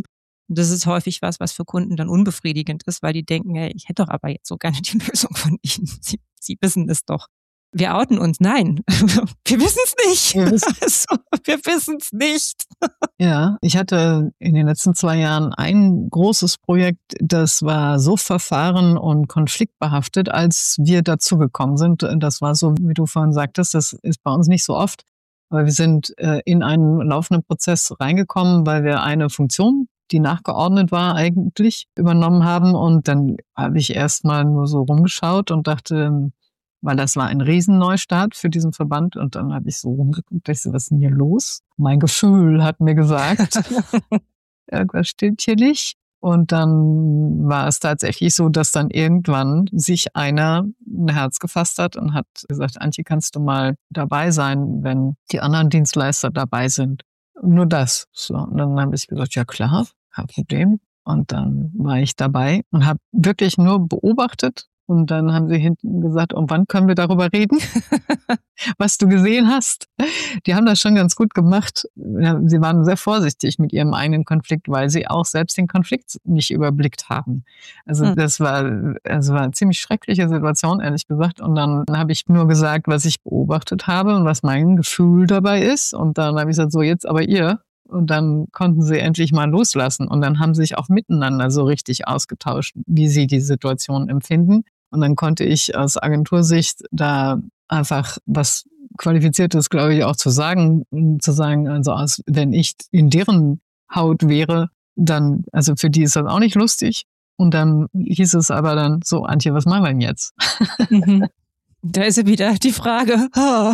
Und das ist häufig was für Kunden dann unbefriedigend ist, weil die denken, hey, ich hätte doch aber jetzt so gerne die Lösung von Ihnen. Sie wissen es doch. Wir outen uns. Nein, wir wissen es nicht. Wir wissen es nicht. Ja, ich hatte in den letzten 2 Jahren ein großes Projekt, das war so verfahren und konfliktbehaftet, als wir dazugekommen sind. Das war so, wie du vorhin sagtest, das ist bei uns nicht so oft. Aber wir sind in einen laufenden Prozess reingekommen, weil wir eine Funktion, die nachgeordnet war, eigentlich übernommen haben. Und dann habe ich erstmal nur so rumgeschaut und dachte, weil das war ein Riesenneustart für diesen Verband. Und dann habe ich so rumgeguckt, ich so, was ist denn hier los? Mein Gefühl hat mir gesagt, irgendwas stimmt hier nicht. Und dann war es tatsächlich so, dass dann irgendwann sich einer ein Herz gefasst hat und hat gesagt, Antje, kannst du mal dabei sein, wenn die anderen Dienstleister dabei sind? Nur das. So. Und dann habe ich gesagt, ja klar, kein Problem. Und dann war ich dabei und habe wirklich nur beobachtet. Und dann haben sie hinten gesagt, und wann können wir darüber reden, was du gesehen hast? Die haben das schon ganz gut gemacht. Sie waren sehr vorsichtig mit ihrem eigenen Konflikt, weil sie auch selbst den Konflikt nicht überblickt haben. Also das war eine ziemlich schreckliche Situation, ehrlich gesagt. Und dann habe ich nur gesagt, was ich beobachtet habe und was mein Gefühl dabei ist. Und dann habe ich gesagt, so jetzt aber ihr. Und dann konnten sie endlich mal loslassen. Und dann haben sie sich auch miteinander so richtig ausgetauscht, wie sie die Situation empfinden. Und dann konnte ich aus Agentursicht da einfach was Qualifiziertes, glaube ich, auch zu sagen, also wenn ich in deren Haut wäre, dann, also für die ist das auch nicht lustig. Und dann hieß es aber dann so, Antje, was machen wir denn jetzt? Mhm. Da ist ja wieder die Frage.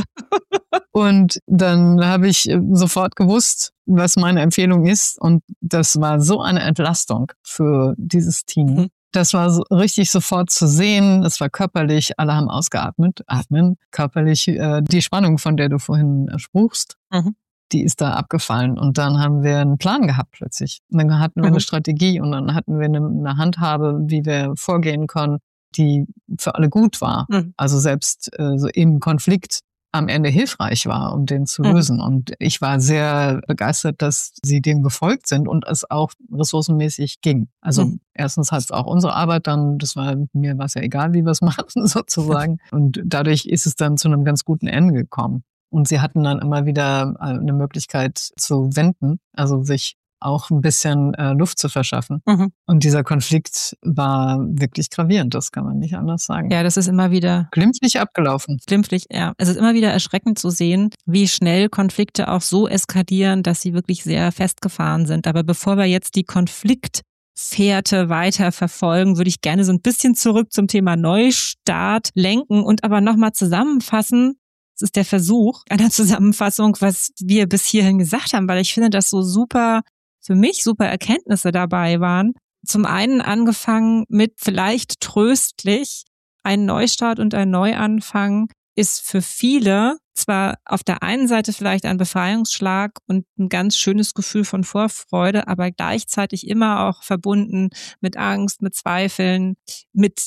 Und dann habe ich sofort gewusst, was meine Empfehlung ist. Und das war so eine Entlastung für dieses Team. Das war so richtig sofort zu sehen. Es war körperlich, alle haben ausgeatmet, atmen. Körperlich die Spannung, von der du vorhin spruchst, die ist da abgefallen. Und dann haben wir einen Plan gehabt plötzlich. Und dann hatten wir eine Strategie und dann hatten wir eine Handhabe, wie wir vorgehen können, die für alle gut war. Also selbst so im Konflikt am Ende hilfreich war, um den zu lösen. Und ich war sehr begeistert, dass sie dem gefolgt sind und es auch ressourcenmäßig ging. Also erstens hat es auch unsere Arbeit dann, mir war es ja egal, wie wir es machen sozusagen. Und dadurch ist es dann zu einem ganz guten Ende gekommen. Und sie hatten dann immer wieder eine Möglichkeit zu wenden, also sich auch ein bisschen Luft zu verschaffen. Und dieser Konflikt war wirklich gravierend, das kann man nicht anders sagen. Ja, das ist immer wieder glimpflich abgelaufen. Glimpflich, ja. Es ist immer wieder erschreckend zu sehen, wie schnell Konflikte auch so eskalieren, dass sie wirklich sehr festgefahren sind. Aber bevor wir jetzt die Konfliktfährte weiter verfolgen, würde ich gerne so ein bisschen zurück zum Thema Neustart lenken und aber nochmal zusammenfassen. Das ist der Versuch einer Zusammenfassung, was wir bis hierhin gesagt haben, weil ich finde, dass so für mich super Erkenntnisse dabei waren. Zum einen angefangen mit vielleicht tröstlich, ein Neustart und ein Neuanfang ist für viele zwar auf der einen Seite vielleicht ein Befreiungsschlag und ein ganz schönes Gefühl von Vorfreude, aber gleichzeitig immer auch verbunden mit Angst, mit Zweifeln, mit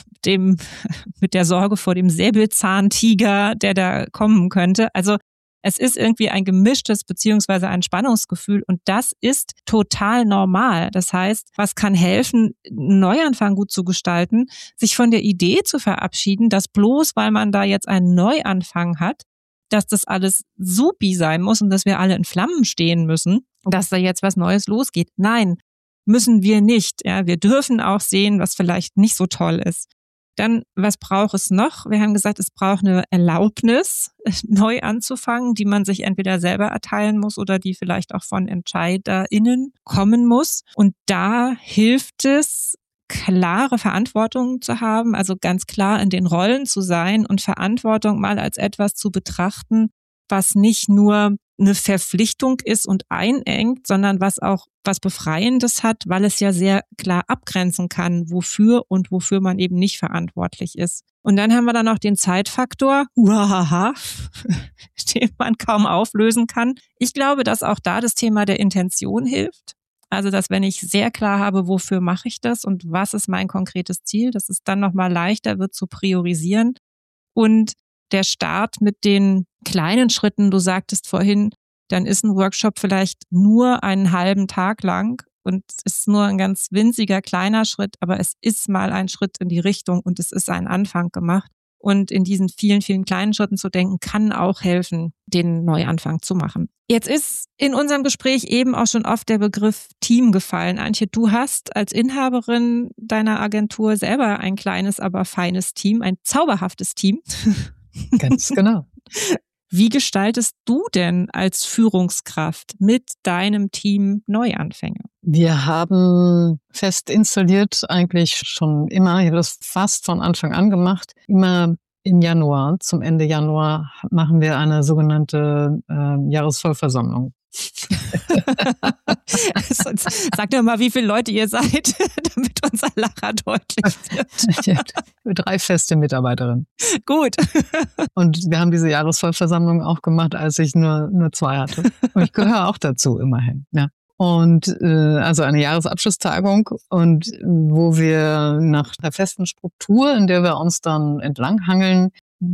der Sorge vor dem Säbelzahntiger, der da kommen könnte. Also es ist irgendwie ein gemischtes beziehungsweise ein Spannungsgefühl und das ist total normal. Das heißt, was kann helfen, einen Neuanfang gut zu gestalten, sich von der Idee zu verabschieden, dass bloß weil man da jetzt einen Neuanfang hat, dass das alles supi sein muss und dass wir alle in Flammen stehen müssen, dass da jetzt was Neues losgeht. Nein, müssen wir nicht. Ja, wir dürfen auch sehen, was vielleicht nicht so toll ist. Dann, was braucht es noch? Wir haben gesagt, es braucht eine Erlaubnis, neu anzufangen, die man sich entweder selber erteilen muss oder die vielleicht auch von EntscheiderInnen kommen muss. Und da hilft es, klare Verantwortung zu haben, also ganz klar in den Rollen zu sein und Verantwortung mal als etwas zu betrachten, was nicht nur eine Verpflichtung ist und einengt, sondern was auch was Befreiendes hat, weil es ja sehr klar abgrenzen kann, wofür und wofür man eben nicht verantwortlich ist. Und dann haben wir dann noch den Zeitfaktor, den man kaum auflösen kann. Ich glaube, dass auch da das Thema der Intention hilft. Also, dass wenn ich sehr klar habe, wofür mache ich das und was ist mein konkretes Ziel, dass es dann nochmal leichter wird zu priorisieren. Und der Start mit den kleinen Schritten, du sagtest vorhin, dann ist ein Workshop vielleicht nur einen halben Tag lang und es ist nur ein ganz winziger kleiner Schritt, aber es ist mal ein Schritt in die Richtung und es ist ein Anfang gemacht. Und in diesen vielen, vielen kleinen Schritten zu denken, kann auch helfen, den Neuanfang zu machen. Jetzt ist in unserem Gespräch eben auch schon oft der Begriff Team gefallen. Antje, du hast als Inhaberin deiner Agentur selber ein kleines, aber feines Team, ein zauberhaftes Team. Ganz genau. Wie gestaltest du denn als Führungskraft mit deinem Team Neuanfänge? Wir haben fest installiert eigentlich schon immer, ich habe das fast von Anfang an gemacht, immer im Januar, zum Ende Januar machen wir eine sogenannte Jahresvollversammlung. Sag doch mal, wie viele Leute ihr seid, damit unser Lacher deutlich wird. 3 feste Mitarbeiterinnen. Gut. Und wir haben diese Jahresvollversammlung auch gemacht, als ich nur 2 hatte. Und ich gehöre auch dazu, immerhin. Ja. Und also eine Jahresabschlusstagung und wo wir nach der festen Struktur, in der wir uns dann entlanghangeln,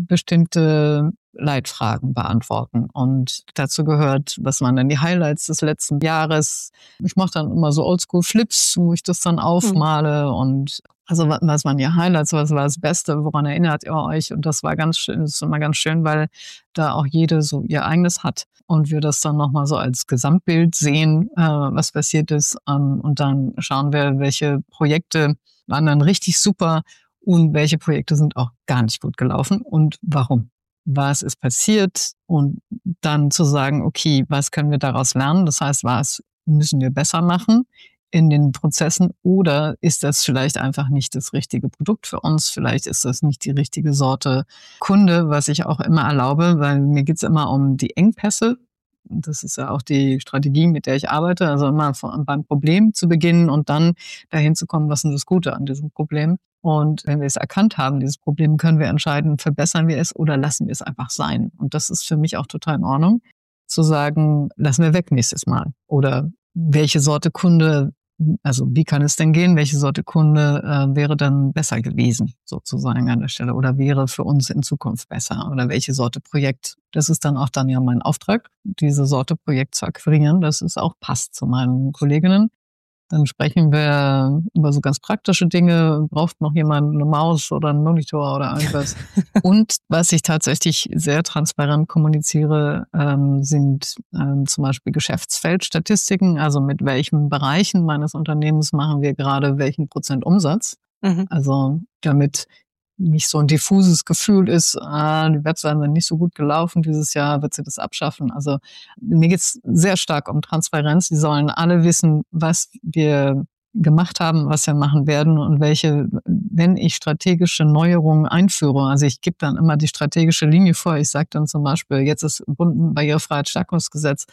bestimmte Leitfragen beantworten. Und dazu gehört, was waren denn die Highlights des letzten Jahres? Ich mache dann immer so Oldschool-Flips, wo ich das dann aufmale und also was waren die Highlights, was war das Beste, woran erinnert ihr euch? Und das war ganz schön, das ist immer ganz schön, weil da auch jede so ihr eigenes hat und wir das dann nochmal so als Gesamtbild sehen, was passiert ist. Und dann schauen wir, welche Projekte waren dann richtig super und welche Projekte sind auch gar nicht gut gelaufen und warum. Was ist passiert und dann zu sagen, okay, was können wir daraus lernen? Das heißt, was müssen wir besser machen in den Prozessen oder ist das vielleicht einfach nicht das richtige Produkt für uns? Vielleicht ist das nicht die richtige Sorte Kunde, was ich auch immer erlaube, weil mir geht's immer um die Engpässe. Das ist ja auch die Strategie, mit der ich arbeite. Also immer beim Problem zu beginnen und dann dahin zu kommen, was ist das Gute an diesem Problem? Und wenn wir es erkannt haben, dieses Problem, können wir entscheiden, verbessern wir es oder lassen wir es einfach sein. Und das ist für mich auch total in Ordnung, zu sagen, lassen wir weg nächstes Mal. Oder welche Sorte Kunde, also wie kann es denn gehen, welche Sorte Kunde wäre dann besser gewesen, sozusagen an der Stelle, oder wäre für uns in Zukunft besser, oder welche Sorte Projekt. Das ist dann auch dann ja mein Auftrag, diese Sorte Projekt zu akquirieren, dass es auch passt zu meinen Kolleginnen. Dann sprechen wir über so ganz praktische Dinge. Braucht noch jemand eine Maus oder einen Monitor oder irgendwas? Und was ich tatsächlich sehr transparent kommuniziere, sind zum Beispiel Geschäftsfeldstatistiken. Also mit welchen Bereichen meines Unternehmens machen wir gerade welchen Prozent Umsatz? Also damit nicht so ein diffuses Gefühl ist, die Webseiten sind nicht so gut gelaufen dieses Jahr, wird sie das abschaffen. Also mir geht's sehr stark um Transparenz. Die sollen alle wissen, was wir gemacht haben, was wir machen werden und welche, wenn ich strategische Neuerungen einführe, also ich gebe dann immer die strategische Linie vor. Ich sage dann zum Beispiel, jetzt ist Barrierefreiheitsstärkungsgesetz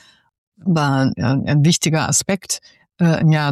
war ein wichtiger Aspekt im Jahr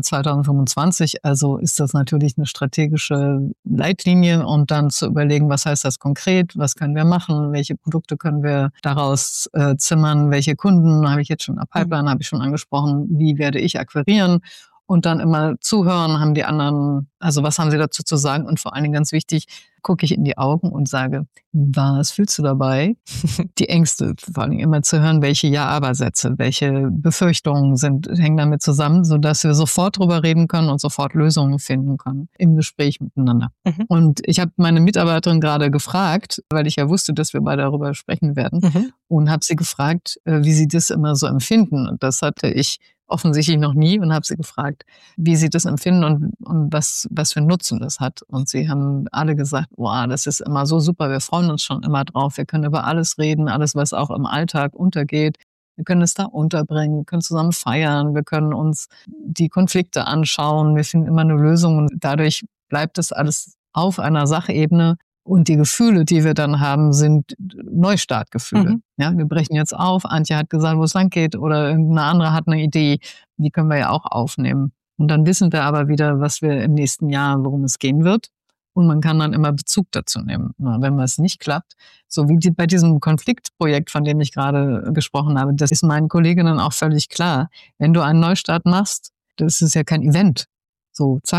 2025. Also ist das natürlich eine strategische Leitlinie und dann zu überlegen, was heißt das konkret, was können wir machen, welche Produkte können wir daraus zimmern, welche Kunden habe ich jetzt schon in der Pipeline, habe ich schon angesprochen, wie werde ich akquirieren und dann immer zuhören, haben die anderen, also was haben sie dazu zu sagen und vor allen Dingen ganz wichtig, gucke ich in die Augen und sage, was fühlst du dabei? Die Ängste, vor allen Dingen immer zu hören, welche Ja-Aber-Sätze, welche Befürchtungen hängen damit zusammen, sodass wir sofort drüber reden können und sofort Lösungen finden können im Gespräch miteinander. Und ich habe meine Mitarbeiterin gerade gefragt, weil ich ja wusste, dass wir beide darüber sprechen werden, und habe sie gefragt, wie sie das immer so empfinden. Und das hatte ich offensichtlich noch nie und habe sie gefragt, wie sie das empfinden und was für Nutzen das hat. Und sie haben alle gesagt, wow, das ist immer so super, wir freuen uns schon immer drauf, wir können über alles reden, alles, was auch im Alltag untergeht. Wir können es da unterbringen, wir können zusammen feiern, wir können uns die Konflikte anschauen, wir finden immer eine Lösung und dadurch bleibt das alles auf einer Sachebene. Und die Gefühle, die wir dann haben, sind Neustartgefühle. Ja, wir brechen jetzt auf. Antje hat gesagt, wo es lang geht, oder irgendeine andere hat eine Idee. Die können wir ja auch aufnehmen. Und dann wissen wir aber wieder, was wir im nächsten Jahr, worum es gehen wird. Und man kann dann immer Bezug dazu nehmen. Wenn es nicht klappt, so wie bei diesem Konfliktprojekt, von dem ich gerade gesprochen habe, das ist meinen Kolleginnen auch völlig klar. Wenn du einen Neustart machst, das ist ja kein Event. So, zack.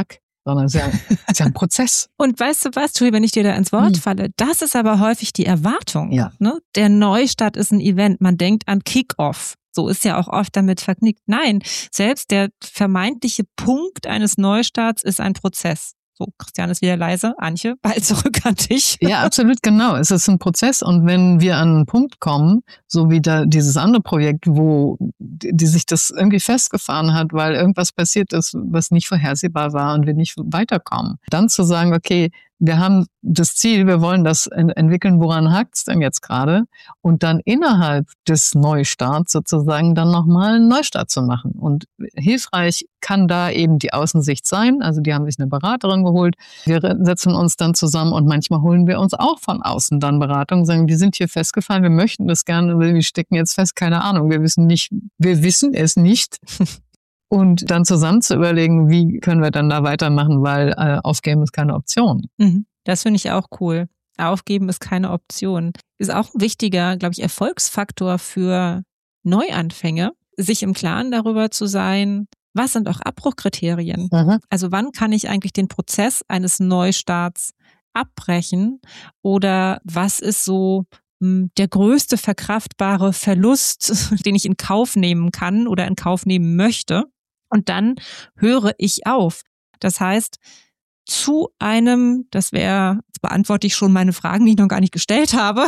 sondern es ist ja ein Prozess. Und weißt du was, Tui, wenn ich dir da ins Wort falle, das ist aber häufig die Erwartung. Ja. Ne? Der Neustart ist ein Event. Man denkt an Kick-Off. So ist ja auch oft damit verknickt. Nein, selbst der vermeintliche Punkt eines Neustarts ist ein Prozess. So, Christian ist wieder leise. Antje, bald zurück an dich. Ja, absolut, genau. Es ist ein Prozess und wenn wir an einen Punkt kommen, so wie da dieses andere Projekt, wo die sich das irgendwie festgefahren hat, weil irgendwas passiert ist, was nicht vorhersehbar war und wir nicht weiterkommen, dann zu sagen, okay, wir haben das Ziel, wir wollen das entwickeln, woran hakt's denn jetzt gerade? Und dann innerhalb des Neustarts sozusagen dann nochmal einen Neustart zu machen. Und hilfreich kann da eben die Außensicht sein. Also die haben sich eine Beraterin geholt. Wir setzen uns dann zusammen und manchmal holen wir uns auch von außen dann Beratung, sagen, die sind hier festgefallen, wir möchten das gerne, wir stecken jetzt fest, keine Ahnung, wir wissen es nicht. Und dann zusammen zu überlegen, wie können wir dann da weitermachen, weil aufgeben ist keine Option. Das finde ich auch cool. Aufgeben ist keine Option. Ist auch ein wichtiger, glaube ich, Erfolgsfaktor für Neuanfänge, sich im Klaren darüber zu sein, was sind auch Abbruchkriterien? Also wann kann ich eigentlich den Prozess eines Neustarts abbrechen? Oder was ist so der größte verkraftbare Verlust, den ich in Kauf nehmen kann oder in Kauf nehmen möchte? Und dann höre ich auf. Das heißt, jetzt beantworte ich schon meine Fragen, die ich noch gar nicht gestellt habe,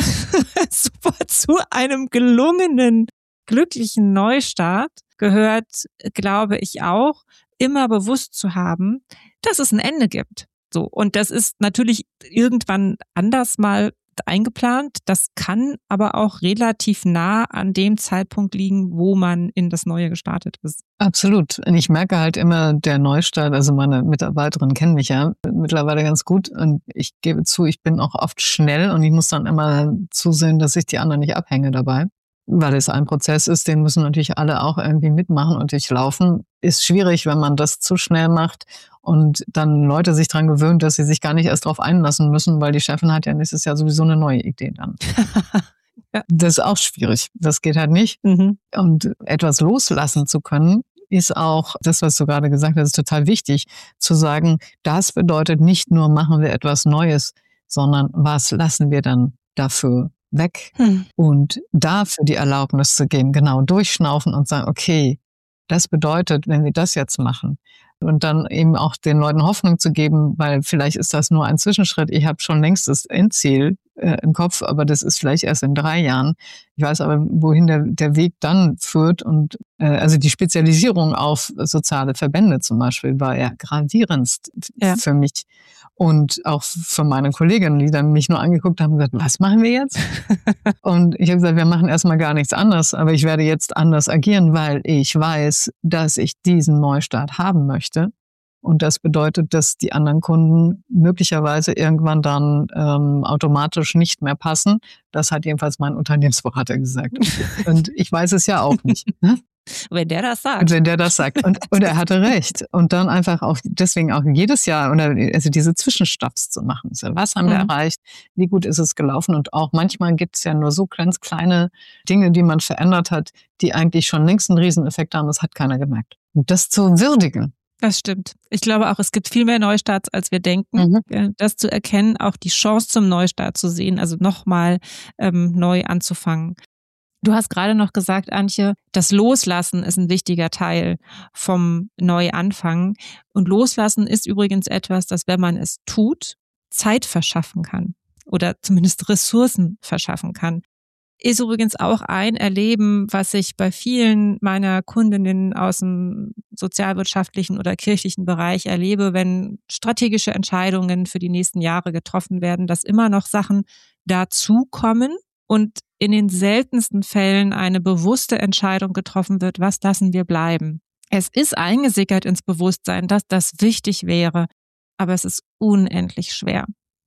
zu einem gelungenen, glücklichen Neustart gehört, glaube ich auch, immer bewusst zu haben, dass es ein Ende gibt. So. Und das ist natürlich irgendwann anders mal eingeplant. Das kann aber auch relativ nah an dem Zeitpunkt liegen, wo man in das Neue gestartet ist. Absolut. Und ich merke halt immer, der Neustart, also meine Mitarbeiterinnen kennen mich ja mittlerweile ganz gut und ich gebe zu, ich bin auch oft schnell und ich muss dann immer zusehen, dass ich die anderen nicht abhänge dabei. Weil es ein Prozess ist, den müssen natürlich alle auch irgendwie mitmachen und durchlaufen. Ist schwierig, wenn man das zu schnell macht und dann Leute sich dran gewöhnt, dass sie sich gar nicht erst drauf einlassen müssen, weil die Chefin hat ja nächstes Jahr sowieso eine neue Idee dann. Ja. Das ist auch schwierig. Das geht halt nicht. Und etwas loslassen zu können, ist auch, das, was du gerade gesagt hast, ist total wichtig, zu sagen, das bedeutet nicht nur, machen wir etwas Neues, sondern was lassen wir dann dafür weg und dafür die Erlaubnis zu geben, genau, durchschnaufen und sagen, okay, das bedeutet, wenn wir das jetzt machen und dann eben auch den Leuten Hoffnung zu geben, weil vielleicht ist das nur ein Zwischenschritt, ich habe schon längst das Endziel im Kopf, aber das ist vielleicht erst in 3 Jahren. Ich weiß aber, wohin der Weg dann führt und also die Spezialisierung auf soziale Verbände zum Beispiel war ja gravierendst für mich. Und auch für meine Kolleginnen, die dann mich nur angeguckt haben und gesagt, was machen wir jetzt? Und ich habe gesagt, wir machen erstmal gar nichts anderes, aber ich werde jetzt anders agieren, weil ich weiß, dass ich diesen Neustart haben möchte. Und das bedeutet, dass die anderen Kunden möglicherweise irgendwann dann automatisch nicht mehr passen. Das hat jedenfalls mein Unternehmensberater gesagt. Und ich weiß es ja auch nicht. Ne? Wenn der das sagt. Wenn der das sagt. Und er hatte recht. Und dann einfach auch, deswegen auch jedes Jahr, also diese Zwischenstopps zu machen. Was haben wir erreicht? Wie gut ist es gelaufen? Und auch manchmal gibt es ja nur so ganz kleine Dinge, die man verändert hat, die eigentlich schon längst einen Rieseneffekt haben. Das hat keiner gemerkt. Und das zu würdigen. Das stimmt. Ich glaube auch, es gibt viel mehr Neustarts, als wir denken. Das zu erkennen, auch die Chance zum Neustart zu sehen, also nochmal neu anzufangen. Du hast gerade noch gesagt, Antje, das Loslassen ist ein wichtiger Teil vom Neuanfang. Und Loslassen ist übrigens etwas, das, wenn man es tut, Zeit verschaffen kann oder zumindest Ressourcen verschaffen kann. Ist übrigens auch ein Erleben, was ich bei vielen meiner Kundinnen aus dem sozialwirtschaftlichen oder kirchlichen Bereich erlebe, wenn strategische Entscheidungen für die nächsten Jahre getroffen werden, dass immer noch Sachen dazukommen und in den seltensten Fällen eine bewusste Entscheidung getroffen wird, was lassen wir bleiben. Es ist eingesickert ins Bewusstsein, dass das wichtig wäre, aber es ist unendlich schwer,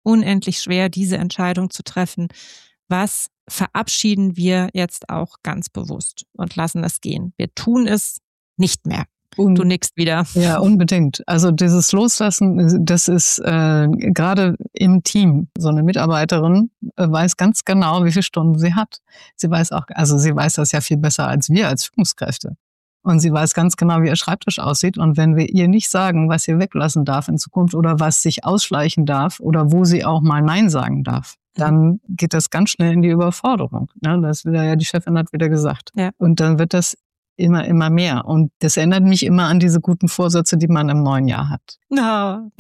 diese Entscheidung zu treffen. Was verabschieden wir jetzt auch ganz bewusst und lassen es gehen? Wir tun es nicht mehr. Du nickst wieder. Ja, unbedingt. Also dieses Loslassen, das ist gerade im Team. So eine Mitarbeiterin weiß ganz genau, wie viele Stunden sie hat. Sie weiß das ja viel besser als wir als Führungskräfte. Und sie weiß ganz genau, wie ihr Schreibtisch aussieht. Und wenn wir ihr nicht sagen, was sie weglassen darf in Zukunft oder was sich ausschleichen darf oder wo sie auch mal Nein sagen darf, dann geht das ganz schnell in die Überforderung. Das wieder ja, die Chefin hat wieder gesagt. Ja. Und dann wird das immer mehr. Und das erinnert mich immer an diese guten Vorsätze, die man im neuen Jahr hat. No.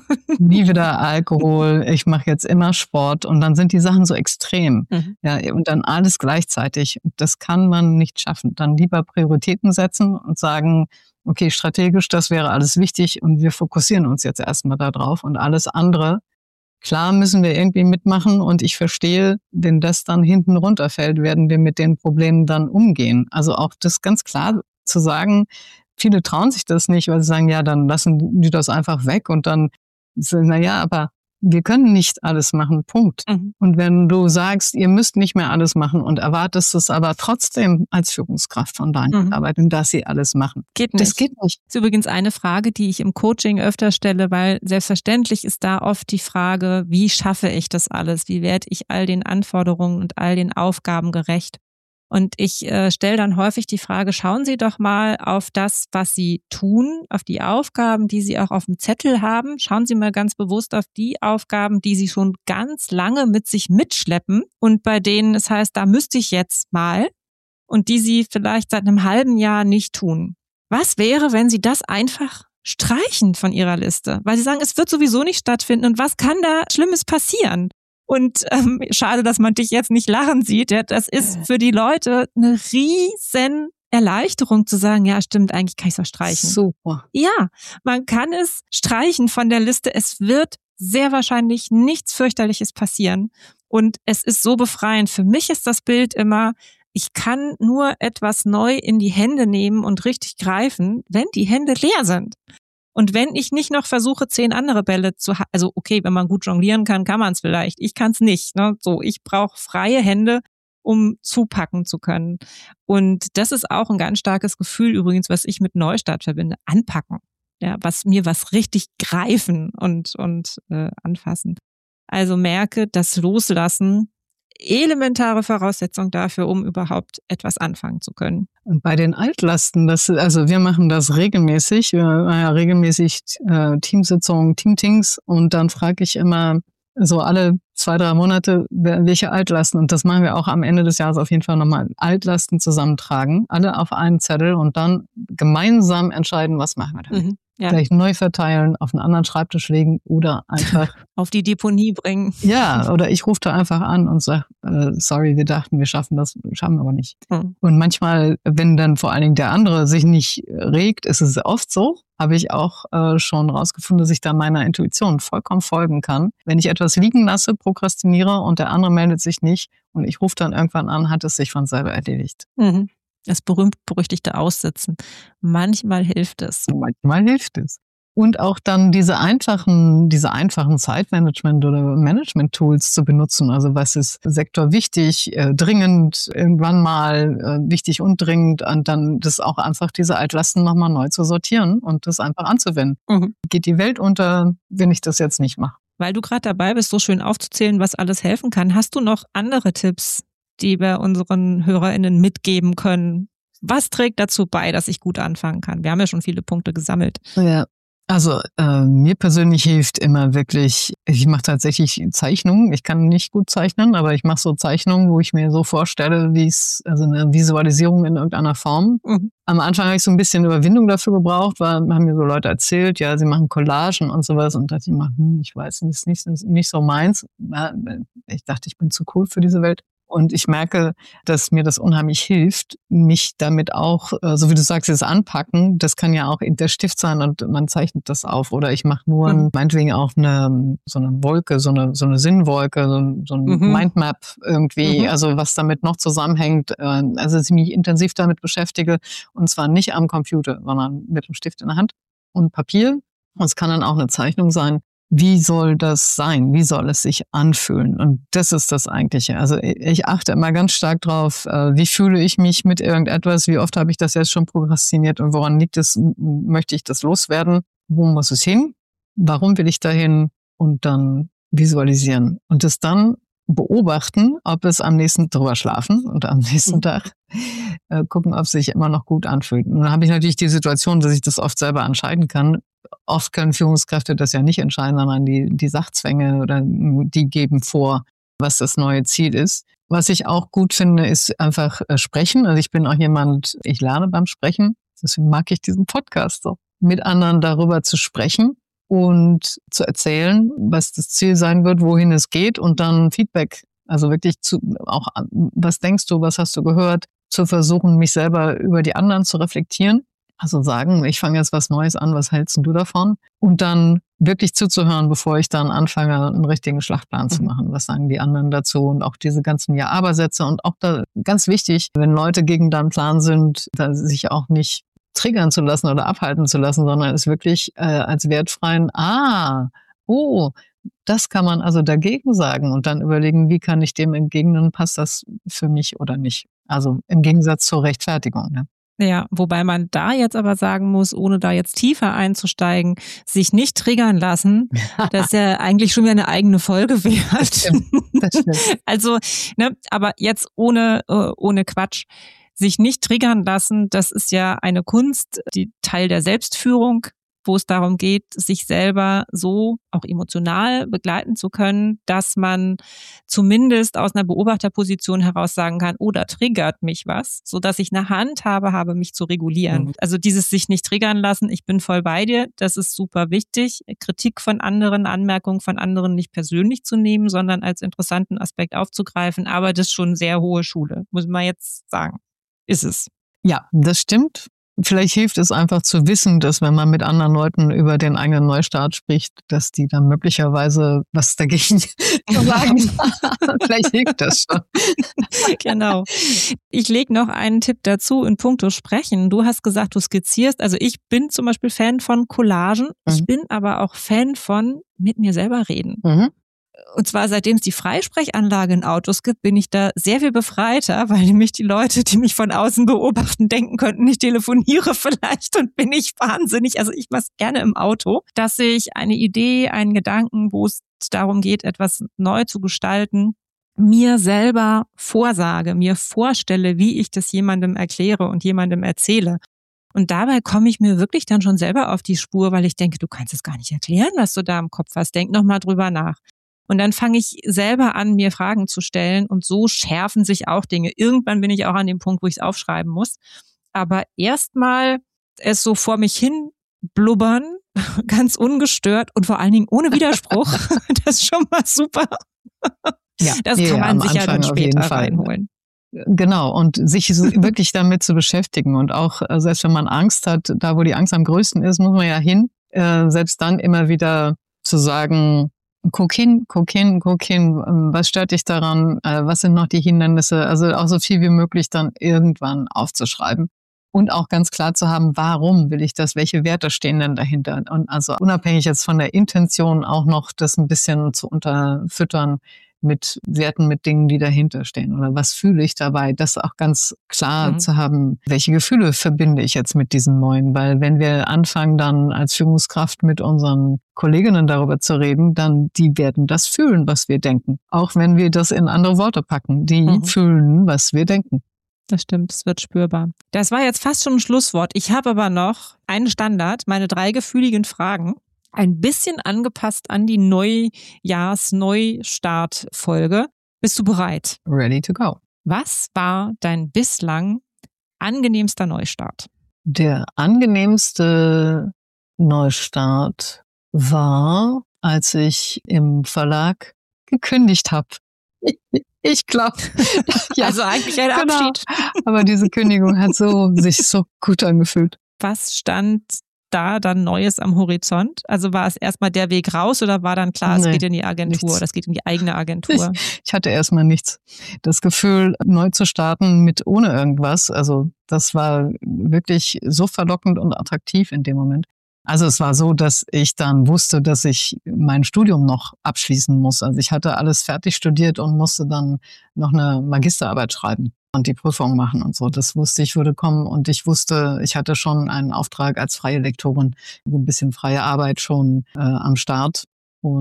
Nie wieder Alkohol, ich mache jetzt immer Sport. Und dann sind die Sachen so extrem. Ja, und dann alles gleichzeitig. Das kann man nicht schaffen. Dann lieber Prioritäten setzen und sagen, okay, strategisch, das wäre alles wichtig und wir fokussieren uns jetzt erstmal da drauf und alles andere. Klar müssen wir irgendwie mitmachen und ich verstehe, wenn das dann hinten runterfällt, werden wir mit den Problemen dann umgehen. Also auch das ganz klar zu sagen, viele trauen sich das nicht, weil sie sagen, ja, dann lassen die das einfach weg und dann, naja, aber wir können nicht alles machen, Punkt. Und wenn du sagst, ihr müsst nicht mehr alles machen und erwartest es aber trotzdem als Führungskraft von deinen Mitarbeitern, dass sie alles machen. Geht nicht. Das geht nicht. Das ist übrigens eine Frage, die ich im Coaching öfter stelle, weil selbstverständlich ist da oft die Frage, wie schaffe ich das alles? Wie werde ich all den Anforderungen und all den Aufgaben gerecht? Und ich stelle dann häufig die Frage, schauen Sie doch mal auf das, was Sie tun, auf die Aufgaben, die Sie auch auf dem Zettel haben. Schauen Sie mal ganz bewusst auf die Aufgaben, die Sie schon ganz lange mit sich mitschleppen und bei denen es heißt, da müsste ich jetzt mal und die Sie vielleicht seit einem halben Jahr nicht tun. Was wäre, wenn Sie das einfach streichen von Ihrer Liste? Weil Sie sagen, es wird sowieso nicht stattfinden und was kann da Schlimmes passieren? Und schade, dass man dich jetzt nicht lachen sieht. Ja, das ist für die Leute eine riesen Erleichterung zu sagen, ja stimmt, eigentlich kann ich es auch streichen. Super. Ja, man kann es streichen von der Liste. Es wird sehr wahrscheinlich nichts fürchterliches passieren. Und es ist so befreiend. Für mich ist das Bild immer, ich kann nur etwas neu in die Hände nehmen und richtig greifen, wenn die Hände leer sind. Und wenn ich nicht noch versuche, 10 andere Bälle zu haben, also okay, wenn man gut jonglieren kann, kann man es vielleicht. Ich kann es nicht. Ne? So, ich brauche freie Hände, um zupacken zu können. Und das ist auch ein ganz starkes Gefühl übrigens, was ich mit Neustart verbinde. Anpacken. Ja, was richtig greifen und anfassen. Also merke, das Loslassen elementare Voraussetzung dafür, um überhaupt etwas anfangen zu können. Und bei den Altlasten, also wir machen das regelmäßig, wir haben ja regelmäßig Teamsitzungen, Teamtings und dann frage ich immer so alle 2-3 Monate, welche Altlasten, und das machen wir auch am Ende des Jahres auf jeden Fall nochmal, Altlasten zusammentragen, alle auf einen Zettel und dann gemeinsam entscheiden, was machen wir damit. Ja. Vielleicht neu verteilen, auf einen anderen Schreibtisch legen oder einfach auf die Deponie bringen. Ja, oder ich rufe da einfach an und sage, sorry, wir dachten, wir schaffen das, schaffen aber nicht. Und manchmal, wenn dann vor allen Dingen der andere sich nicht regt, ist es oft so, habe ich auch schon rausgefunden, dass ich da meiner Intuition vollkommen folgen kann. Wenn ich etwas liegen lasse, prokrastiniere und der andere meldet sich nicht und ich rufe dann irgendwann an, hat es sich von selber erledigt. Das berühmt-berüchtigte Aussitzen. Manchmal hilft es. Manchmal hilft es. Und auch dann diese einfachen Zeitmanagement- oder Management-Tools zu benutzen. Also was ist Sektor wichtig, dringend, irgendwann mal wichtig und dringend. Und dann das auch einfach diese Altlasten nochmal neu zu sortieren und das einfach anzuwenden. Geht die Welt unter, wenn ich das jetzt nicht mache. Weil du gerade dabei bist, so schön aufzuzählen, was alles helfen kann. Hast du noch andere Tipps, die wir unseren HörerInnen mitgeben können? Was trägt dazu bei, dass ich gut anfangen kann? Wir haben ja schon viele Punkte gesammelt. Ja, also mir persönlich hilft immer wirklich, ich mache tatsächlich Zeichnungen. Ich kann nicht gut zeichnen, aber ich mache so Zeichnungen, wo ich mir so vorstelle, also eine Visualisierung in irgendeiner Form. Am Anfang habe ich so ein bisschen Überwindung dafür gebraucht, weil haben mir so Leute erzählt, ja, sie machen Collagen und sowas und dachte ich weiß nicht, ist nicht so meins. Ich dachte, ich bin zu cool für diese Welt. Und ich merke, dass mir das unheimlich hilft, mich damit auch, so wie du sagst, jetzt anpacken. Das kann ja auch der Stift sein und man zeichnet das auf. Oder ich mache nur meinetwegen auch so eine Wolke, so eine Sinnwolke, so ein Mindmap irgendwie. Also was damit noch zusammenhängt. Also dass ich mich intensiv damit beschäftige. Und zwar nicht am Computer, sondern mit dem Stift in der Hand und Papier. Und es kann dann auch eine Zeichnung sein. Wie soll das sein? Wie soll es sich anfühlen? Und das ist das Eigentliche. Also ich achte immer ganz stark drauf, wie fühle ich mich mit irgendetwas? Wie oft habe ich das jetzt schon prokrastiniert? Und woran liegt es? Möchte ich das loswerden? Wo muss es hin? Warum will ich dahin? Und dann visualisieren. Und das dann beobachten, ob es am nächsten drüber schlafen und am nächsten Tag gucken, ob es sich immer noch gut anfühlt. Und dann habe ich natürlich die Situation, dass ich das oft selber entscheiden kann. Oft können Führungskräfte das ja nicht entscheiden, sondern die Sachzwänge oder die geben vor, was das neue Ziel ist. Was ich auch gut finde, ist einfach sprechen. Also ich bin auch jemand, ich lerne beim Sprechen. Deswegen mag ich diesen Podcast so. Mit anderen darüber zu sprechen und zu erzählen, was das Ziel sein wird, wohin es geht und dann Feedback. Also wirklich auch, was denkst du, was hast du gehört? Zu versuchen, mich selber über die anderen zu reflektieren. Also sagen, ich fange jetzt was Neues an, was hältst du davon? Und dann wirklich zuzuhören, bevor ich dann anfange, einen richtigen Schlachtplan zu machen. Was sagen die anderen dazu? Und auch diese ganzen Ja-Aber-Sätze. Und auch da ganz wichtig, wenn Leute gegen deinen Plan sind, da sich auch nicht triggern zu lassen oder abhalten zu lassen, sondern es wirklich als wertfreien, das kann man also dagegen sagen und dann überlegen, wie kann ich dem entgegnen, passt das für mich oder nicht? Also im Gegensatz zur Rechtfertigung. Ne? Ja, wobei man da jetzt aber sagen muss, ohne da jetzt tiefer einzusteigen, sich nicht triggern lassen, das ist ja eigentlich schon wieder eine eigene Folge wert. Das stimmt. Also, ne, aber jetzt ohne Quatsch. Sich nicht triggern lassen, das ist ja eine Kunst, die Teil der Selbstführung, wo es darum geht, sich selber so auch emotional begleiten zu können, dass man zumindest aus einer Beobachterposition heraus sagen kann, oh, da triggert mich was, sodass ich eine Handhabe habe, mich zu regulieren. Also dieses sich nicht triggern lassen, ich bin voll bei dir, das ist super wichtig. Kritik von anderen, Anmerkungen von anderen nicht persönlich zu nehmen, sondern als interessanten Aspekt aufzugreifen, aber das ist schon sehr hohe Schule, muss man jetzt sagen. Ist es. Ja, das stimmt. Vielleicht hilft es einfach zu wissen, dass wenn man mit anderen Leuten über den eigenen Neustart spricht, dass die dann möglicherweise was dagegen sagen. Vielleicht hilft das schon. Genau. Ich lege noch einen Tipp dazu in puncto Sprechen. Du hast gesagt, du skizzierst. Also ich bin zum Beispiel Fan von Collagen. Ich bin aber auch Fan von mit mir selber reden. Und zwar seitdem es die Freisprechanlage in Autos gibt, bin ich da sehr viel befreiter, weil nämlich die Leute, die mich von außen beobachten, denken könnten, ich telefoniere vielleicht und bin ich wahnsinnig. Also ich mache es gerne im Auto, dass ich eine Idee, einen Gedanken, wo es darum geht, etwas neu zu gestalten, mir selber vorsage, mir vorstelle, wie ich das jemandem erkläre und jemandem erzähle. Und dabei komme ich mir wirklich dann schon selber auf die Spur, weil ich denke, du kannst es gar nicht erklären, was du da im Kopf hast. Denk noch mal drüber nach. Und dann fange ich selber an, mir Fragen zu stellen und so schärfen sich auch Dinge. Irgendwann bin ich auch an dem Punkt, wo ich es aufschreiben muss. Aber erstmal es so vor mich hin blubbern, ganz ungestört und vor allen Dingen ohne Widerspruch, das ist schon mal super. Ja, das kann man sich ja dann später reinholen. Genau, und sich wirklich damit zu beschäftigen und auch, selbst wenn man Angst hat, da wo die Angst am größten ist, muss man ja hin, selbst dann immer wieder zu sagen, guck hin, was stört dich daran, was sind noch die Hindernisse, also auch so viel wie möglich dann irgendwann aufzuschreiben und auch ganz klar zu haben, warum will ich das, welche Werte stehen denn dahinter und also unabhängig jetzt von der Intention auch noch das ein bisschen zu unterfüttern mit Werten, mit Dingen, die dahinter stehen oder was fühle ich dabei, das auch ganz klar zu haben, welche Gefühle verbinde ich jetzt mit diesem Neuen, weil wenn wir anfangen dann als Führungskraft mit unseren Kolleginnen darüber zu reden, dann die werden das fühlen, was wir denken, auch wenn wir das in andere Worte packen, die fühlen, was wir denken. Das stimmt, es wird spürbar. Das war jetzt fast schon ein Schlusswort. Ich habe aber noch einen Standard, meine 3 gefühligen Fragen. Ein bisschen angepasst an die Neujahrs-Neustart-Folge. Bist du bereit? Ready to go. Was war dein bislang angenehmster Neustart? Der angenehmste Neustart war, als ich im Verlag gekündigt habe. Ich glaube. Ja, also eigentlich ein Abschied. Aber diese Kündigung hat sich so gut angefühlt. Was stand da dann Neues am Horizont? Also war es erstmal der Weg raus oder war dann klar, es geht in die Agentur oder es geht in die eigene Agentur? Ich hatte erstmal nichts. Das Gefühl, neu zu starten mit ohne irgendwas, also das war wirklich so verlockend und attraktiv in dem Moment. Also es war so, dass ich dann wusste, dass ich mein Studium noch abschließen muss. Also ich hatte alles fertig studiert und musste dann noch eine Magisterarbeit schreiben und die Prüfung machen und so. Das wusste ich, würde kommen und ich wusste, ich hatte schon einen Auftrag als freie Lektorin, ein bisschen freie Arbeit schon am Start und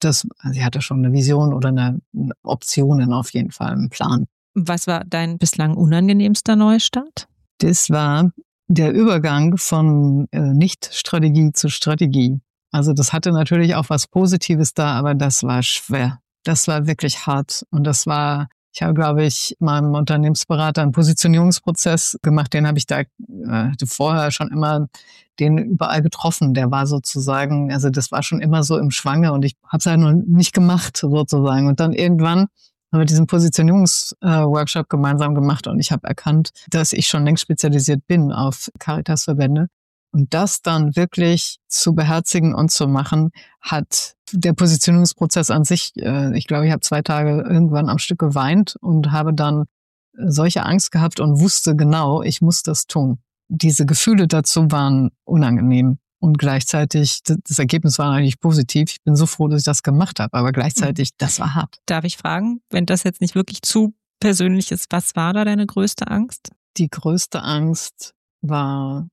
sie hatte schon eine Vision oder eine Optionen auf jeden Fall, einen Plan. Was war dein bislang unangenehmster Neustart? Das war der Übergang von Nicht-Strategie zu Strategie. Also das hatte natürlich auch was Positives da, aber das war schwer. Das war wirklich hart. Und ich habe, glaube ich, meinem Unternehmensberater einen Positionierungsprozess gemacht. Den habe ich da vorher schon immer den überall getroffen. Der war sozusagen, also das war schon immer so im Schwange und ich habe es halt noch nicht gemacht sozusagen. Und dann irgendwann haben wir diesen Positionierungsworkshop gemeinsam gemacht und ich habe erkannt, dass ich schon längst spezialisiert bin auf Caritas-Verbände. Und das dann wirklich zu beherzigen und zu machen, hat der Positionierungsprozess an sich, ich glaube, ich habe 2 Tage irgendwann am Stück geweint und habe dann solche Angst gehabt und wusste genau, ich muss das tun. Diese Gefühle dazu waren unangenehm und gleichzeitig, das Ergebnis war eigentlich positiv. Ich bin so froh, dass ich das gemacht habe, aber gleichzeitig, das war hart. Darf ich fragen, wenn das jetzt nicht wirklich zu persönlich ist, was war da deine größte Angst? Die größte Angst war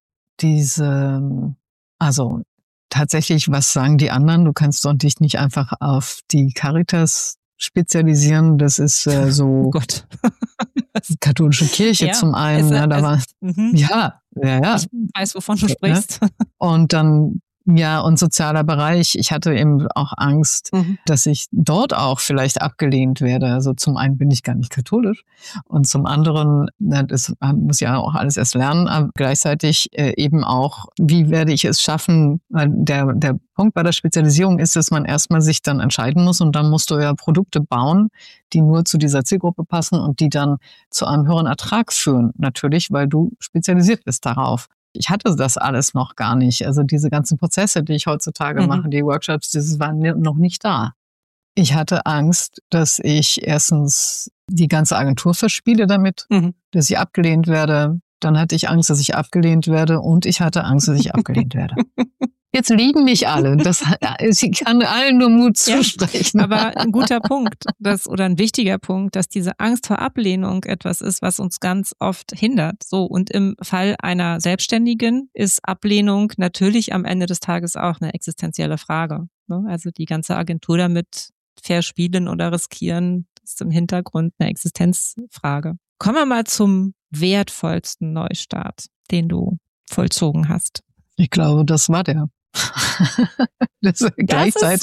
also tatsächlich, was sagen die anderen? Du kannst doch dich nicht einfach auf die Caritas spezialisieren. Das ist so Oh Gott. katholische Kirche Ja, zum einen. Ja. Ich weiß, wovon du sprichst. Und dann und sozialer Bereich. Ich hatte eben auch Angst, dass ich dort auch vielleicht abgelehnt werde. Also zum einen bin ich gar nicht katholisch und zum anderen, das muss ja auch alles erst lernen, aber gleichzeitig eben auch, wie werde ich es schaffen? Der Punkt bei der Spezialisierung ist, dass man erstmal sich dann entscheiden muss und dann musst du ja Produkte bauen, die nur zu dieser Zielgruppe passen und die dann zu einem höheren Ertrag führen. Natürlich, weil du spezialisiert bist darauf. Ich hatte das alles noch gar nicht. Also diese ganzen Prozesse, die ich heutzutage mache, die Workshops, das waren noch nicht da. Ich hatte Angst, dass ich erstens die ganze Agentur verspiele damit, dass ich abgelehnt werde. Dann hatte ich Angst, dass ich abgelehnt werde und ich hatte Angst, dass ich abgelehnt werde. Jetzt lieben mich alle. Ich kann allen nur Mut zusprechen. Ja, aber ein guter Punkt, oder ein wichtiger Punkt, dass diese Angst vor Ablehnung etwas ist, was uns ganz oft hindert. So, und im Fall einer Selbstständigen ist Ablehnung natürlich am Ende des Tages auch eine existenzielle Frage. Ne? Also die ganze Agentur damit verspielen oder riskieren, ist im Hintergrund eine Existenzfrage. Kommen wir mal zum wertvollsten Neustart, den du vollzogen hast. Ich glaube, das war der. Das ist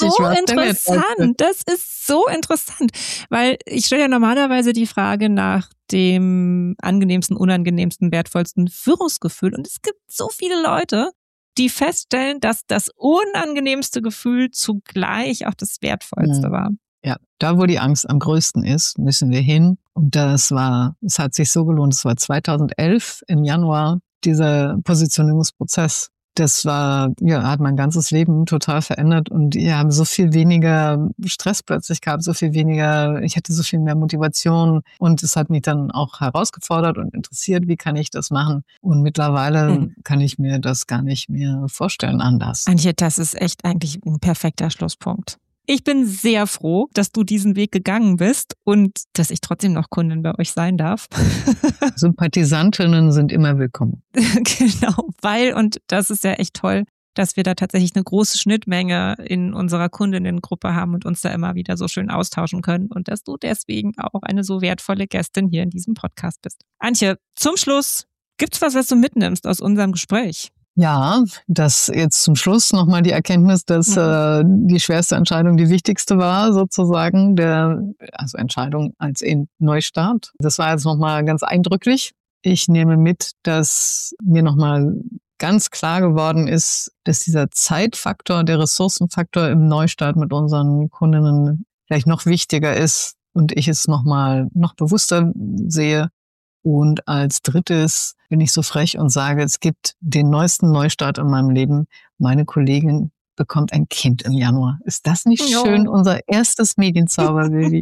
so interessant, weil ich stelle ja normalerweise die Frage nach dem angenehmsten, unangenehmsten, wertvollsten Führungsgefühl und es gibt so viele Leute, die feststellen, dass das unangenehmste Gefühl zugleich auch das wertvollste war. Ja, da wo die Angst am größten ist, müssen wir hin und es hat sich so gelohnt, es war 2011 im Januar, dieser Positionierungsprozess. Das hat mein ganzes Leben total verändert und haben so viel weniger Stress plötzlich gehabt, ich hatte so viel mehr Motivation und es hat mich dann auch herausgefordert und interessiert, wie kann ich das machen? Und mittlerweile kann ich mir das gar nicht mehr vorstellen anders. Antje, das ist echt eigentlich ein perfekter Schlusspunkt. Ich bin sehr froh, dass du diesen Weg gegangen bist und dass ich trotzdem noch Kundin bei euch sein darf. Sympathisantinnen sind immer willkommen. Genau, und das ist ja echt toll, dass wir da tatsächlich eine große Schnittmenge in unserer Kundinnengruppe haben und uns da immer wieder so schön austauschen können und dass du deswegen auch eine so wertvolle Gästin hier in diesem Podcast bist. Antje, zum Schluss, gibt's was du mitnimmst aus unserem Gespräch? Ja, das jetzt zum Schluss nochmal die Erkenntnis, dass die schwerste Entscheidung die wichtigste war, sozusagen, also Entscheidung als Neustart. Das war jetzt nochmal ganz eindrücklich. Ich nehme mit, dass mir nochmal ganz klar geworden ist, dass dieser Zeitfaktor, der Ressourcenfaktor im Neustart mit unseren Kundinnen vielleicht noch wichtiger ist und ich es noch bewusster sehe. Und als drittes bin ich so frech und sage, es gibt den neuesten Neustart in meinem Leben. Meine Kollegin bekommt ein Kind im Januar. Ist das nicht schön? Unser erstes Medienzauberbaby.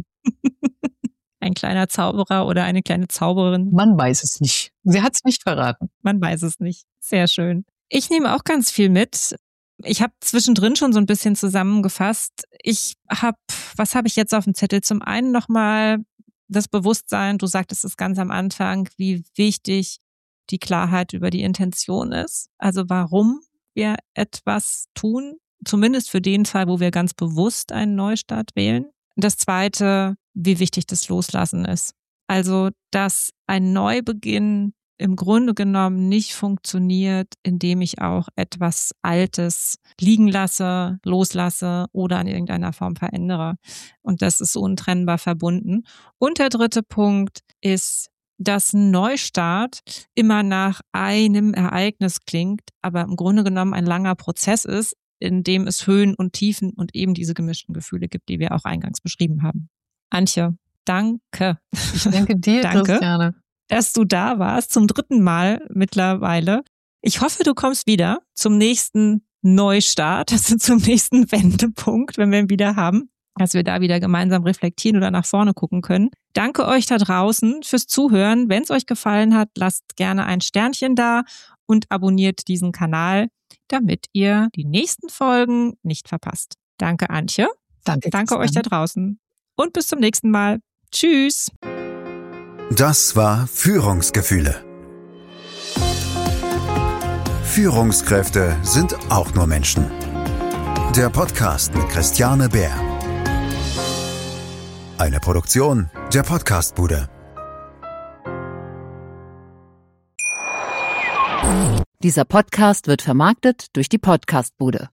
Ein kleiner Zauberer oder eine kleine Zauberin. Man weiß es nicht. Sie hat es nicht verraten. Man weiß es nicht. Sehr schön. Ich nehme auch ganz viel mit. Ich habe zwischendrin schon so ein bisschen zusammengefasst. Was habe ich jetzt auf dem Zettel? Zum einen nochmal das Bewusstsein, du sagtest es ganz am Anfang, wie wichtig die Klarheit über die Intention ist. Also warum wir etwas tun, zumindest für den Fall, wo wir ganz bewusst einen Neustart wählen. Das Zweite, wie wichtig das Loslassen ist. Also, dass ein Neubeginn im Grunde genommen nicht funktioniert, indem ich auch etwas Altes liegen lasse, loslasse oder in irgendeiner Form verändere. Und das ist untrennbar verbunden. Und der dritte Punkt ist, dass ein Neustart immer nach einem Ereignis klingt, aber im Grunde genommen ein langer Prozess ist, in dem es Höhen und Tiefen und eben diese gemischten Gefühle gibt, die wir auch eingangs beschrieben haben. Antje, danke. Ich danke dir, danke, Christiane, dass du da warst, zum 3. Mal mittlerweile. Ich hoffe, du kommst wieder zum nächsten Neustart, also zum nächsten Wendepunkt, wenn wir ihn wieder haben, dass wir da wieder gemeinsam reflektieren oder nach vorne gucken können. Danke euch da draußen fürs Zuhören. Wenn es euch gefallen hat, lasst gerne ein Sternchen da und abonniert diesen Kanal, damit ihr die nächsten Folgen nicht verpasst. Danke, Antje. Danke euch da draußen. Und bis zum nächsten Mal. Tschüss. Das war Führungsgefühle. Führungskräfte sind auch nur Menschen. Der Podcast mit Christiane Bär. Eine Produktion der Podcastbude. Dieser Podcast wird vermarktet durch die Podcastbude.